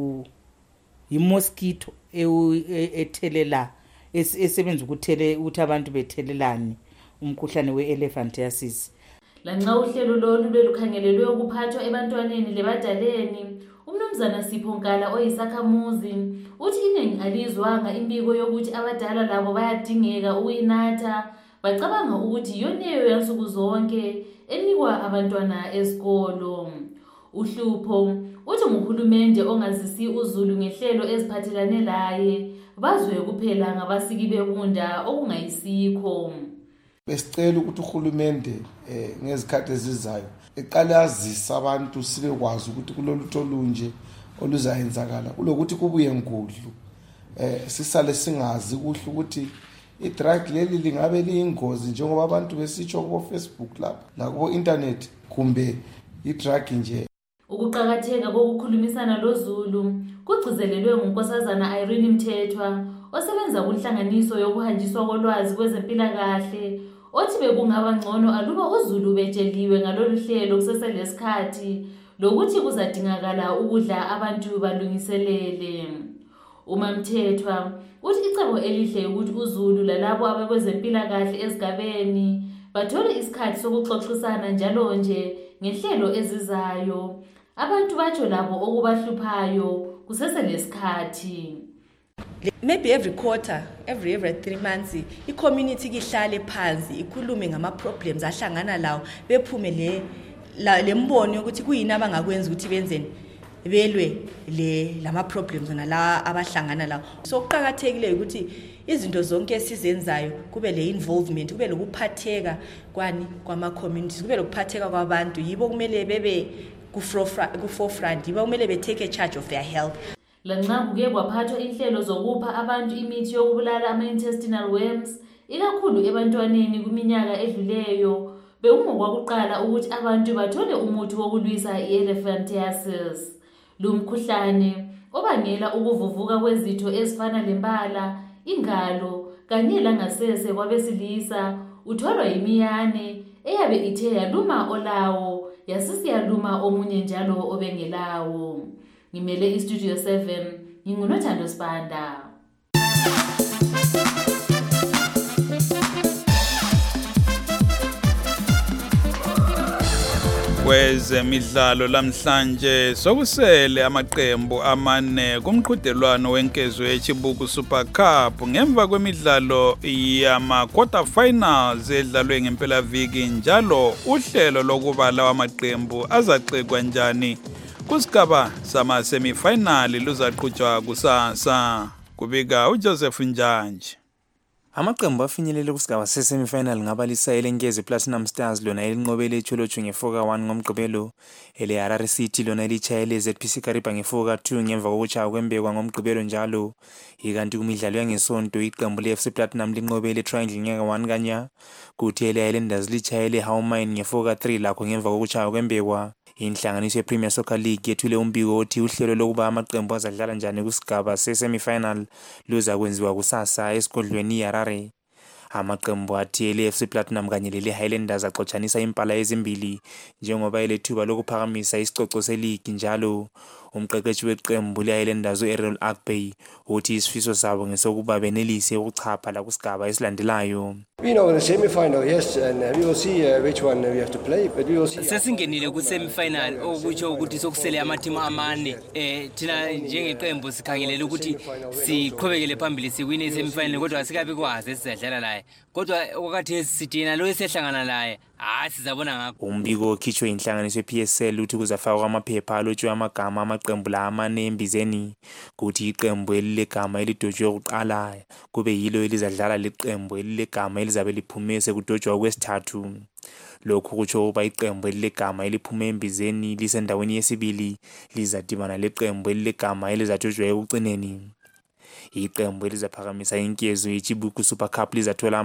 yi-mosquito ethelela esebenza ukuthi abantu bethelelane umkhuhlane we-elephantiasis. Lanxa uhlelo lolu lukhangelelwe ukuphathwa ebantwaneni lebadaleni, uMnumzana Sipho Nkala oyisakhamuzi uthi iningi alizwanga impiko yokuthi abadala labo bayadingeka ukuyinatha, bacabanga ukuthi yoneyo yansuku zonke enikwa abantwana esikolo. Uhlupho uthi nguhulumende ongazisi uZulu ngehlelo eziphathelane laye bazwe kuphela ngabasiki bebunda okungayisikho. Besicela ukuthi uhulumende ngezikhathi ezizayo eqale azise abantu sibekwazi ukuthi kulolutho olunje oluzayenzakala kulokuthi kubuye ngudlu sisale singazi kuhle ukuthi idrug leli lingabe liyingozi njengoba abantu besitsho kubo Facebook lapha nakubo internet kumbe idrug nje. Ukuqhakatheka kokukhulumisana loZulu kugcizelelwe ngunkosazana Irene Mthethwa osebenza kunhlanganiso yokuhanjiswa kolwazi kwezempilakahle othi bekungaba ngcono aluba uZulu betsheliwe ngalolu hlelo kuseselesikhathi lokuthi kuzadingakala ukudla abantu balungiselele. uMamthethwa uthi icebo elihle ukuthi uZulu lalabo abakwezempilakahle esigabeni bathole isikhathi sokuxoxisana njalo nje ngehlelo ezizayo abantu batsho labo okubahluphayo kuseselesikhathi. Maybe every quarter, every 3 months, i-community kihlale phansi ikhulume ngama-problems ahlangana lawo bephume le mbono ukuthi kuyini abangakwenza ukuthi benzeni belwe lama problems nala abahlangana lawo. So kuqhakathekile ukuthi izinto zonke esizenzayo kube le involvement, kube lokuphatheka kwama communities, kube lokuphatheka kwabantu, yibo kumele bebe ku forefront, yibo kumele be take charge of their health. Lanxa kuke kwaphathwa inhlelo zokupha abantu imithi yokubulala ama-intestinal worms, ikakhulu ebantwaneni kuminyaka edluleyo, bekungokwakuqala ukuthi abantu bathole umuthi wokulwisa i-elephantiasis. Lo mkhuhlane obangela ukuvuvuka kwezitho ezifana lempala, ingalo kanye langasese kwabesilisa utholwa yimiyane eyabe ithe yaluma olawo yasisiyaluma omunye njalo obengelawo. Ngimele iStudio 7, ngingunothando Sibanda. Kwezemidlalo lamhlanje sokusele amaqembu amane kumqhudelwano wenkezo yeChibuku Super Cup ngemva kwemidlalo yama quarter finals edlalwe ngempelaviki, njalo uhlelo lokubala wamaqembu azaxekwa njani kusigaba sama semifinal luzaqhutshwa kusasa. Kubika uJoseph Njanji. Amaqembu afinyelele kusigaba sesemifinal ngabalisa elenkezi Platinum Stars lona elinqobele iCholochu nge4-1 ngomgqibelo, ele Harare City lona elichayele ZPC Kariba nge4-2 ngemva kokuchaya kwembekwa ngomgqibelo njalo. Ikanti kumidlalo yangesonto iqembu leFC Platinum linqobele Triangle nge1 kanya, kuthi ele Highlanders lichayele Howmine nge4-3 lakho ngemva kokuchaya kwembekwa. Inhlanganiso yePremier Soccer League yethule umbiko othi uhlelo lokuba amaqembu azadlala njani kusigaba sesemifinal luza kwenziwa kusasa esigodlweni iHarare. Amaqembu athi leFC Platinum kanye lele Highlanders axotshanisa impala ezimbili njengoba elethuba lokuphakamisa isicoco seleague njalo. Umqeqeshi weqembu leHighlanders uErrol Akbey uthi isifiso sabo ngesokuba benelise ukuchapha la kusigaba esilandelayo. We know in the semi-final, yes, and we will see which one we have to play, but we will see. Sesingenile ku semi-final okutsho ukuthi sokusele amatimu amane. Thina njengeqembu sikhangelele ukuthi siqhubekele phambili siwine semi-final kodwa asikabi kwazi sizadlala laye. Kodwa okwathi sidina lo esehlangana laye, sizabona ngakho. Umbiko okhitshwe inhlanganiso yePSL uthi kuzafakwa amaphepha alotshwe amagama amaqembu la amane embizeni, kuthi iqembu elilegama elidotshwe ukuqala kube yilo elizadlala leqembu elilegama elizabe liphume sekudotshwa kwesithathu. Lokhu kutsho ukuba iqembu elilegama eliphume embizeni lisendaweni yesibili lizadibana leqembu elilegama elizadotshwa ekucineni. Iqembu elizaphakamisa inkezo yeChibuku Super Cup lizathola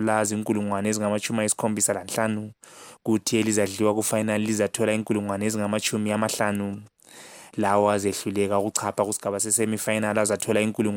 $75,000, kuthi elizadliwa kufinal lizathola $50,000. Lawo azehluleka ukuchapha kusigaba sesemifinal azathola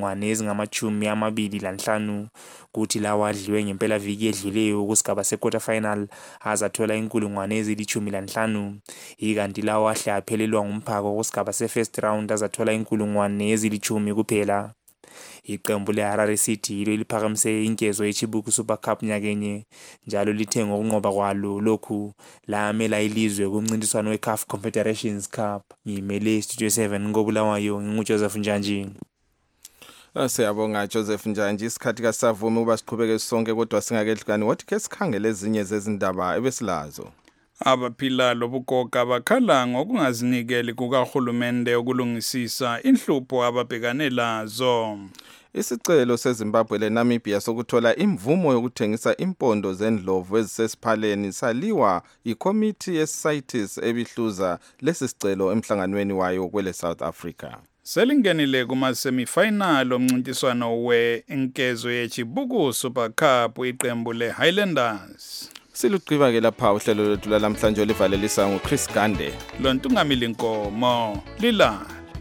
$25,000, kuthi lawo adliwe ngempela viki edluleyo kusigaba sequarter final azathola $15,000. Ikanti lawo ahle aphelelwa ngumphako kusigaba sefirst round azathola $10,000 kuphela. Iqembu leHarare City yilo liphakamise inkezo yeChibuku Super Cup nyakenye njalo lithe ngokunqoba kwalo lokhu lamela ilizwe kumncintiswano weCAF Confederations Cup. Ngimele iStudio 7 ngobulawayo nginguJoseph Njanji. Siyabonga Joseph Njanji. Isikhathi kasavumi ukuba siqhubeke sonke kodwa singakehlukani. Wathi ke sikhangele ezinye zezindaba ebesilazo. Abaphila lobugoga bakhala ngokungazinikeli kukarhulumente ukulungisisa inhlupho ababhekane lazo. Isicelo seZimbabwe leNamibia sokuthola imvumo yokuthengisa impondo zendlovu ezisesiphaleni saliwa ikomiti yeSITES ebihluza lesi sicelo emhlanganweni wayo kwele South Africa. Selingenile kuma semifinal omncintiswano wenkezo yeChibuku Super Cup iqembu leHighlanders. Silugqiba ke lapha uhlelo lwethu lamhlanje olivalelisa nguChris Gande. Lontungamili Nkomo lila.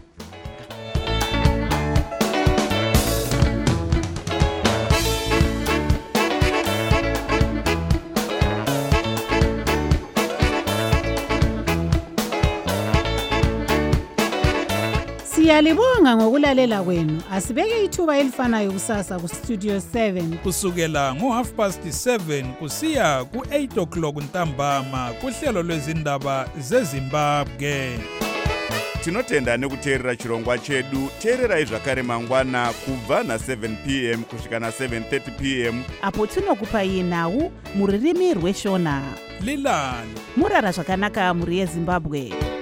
Siyalibonga ngokulalela kwenu. Asibeke ithuba elifanayo kusasa ku Studio 7 kusukela ngo7:30 kusiya ku8:00 ntambama kuhlelo lwezindaba zeZimbabwe. Tinotenda nekuteerera chirongwa chedu. Teererai zvakare mangwana kubva na7 p.m. kusvika na7:30 p.m. apo tinokupai nhau muririmi rweshona. Lilani murara zvakanaka muri yeZimbabwe.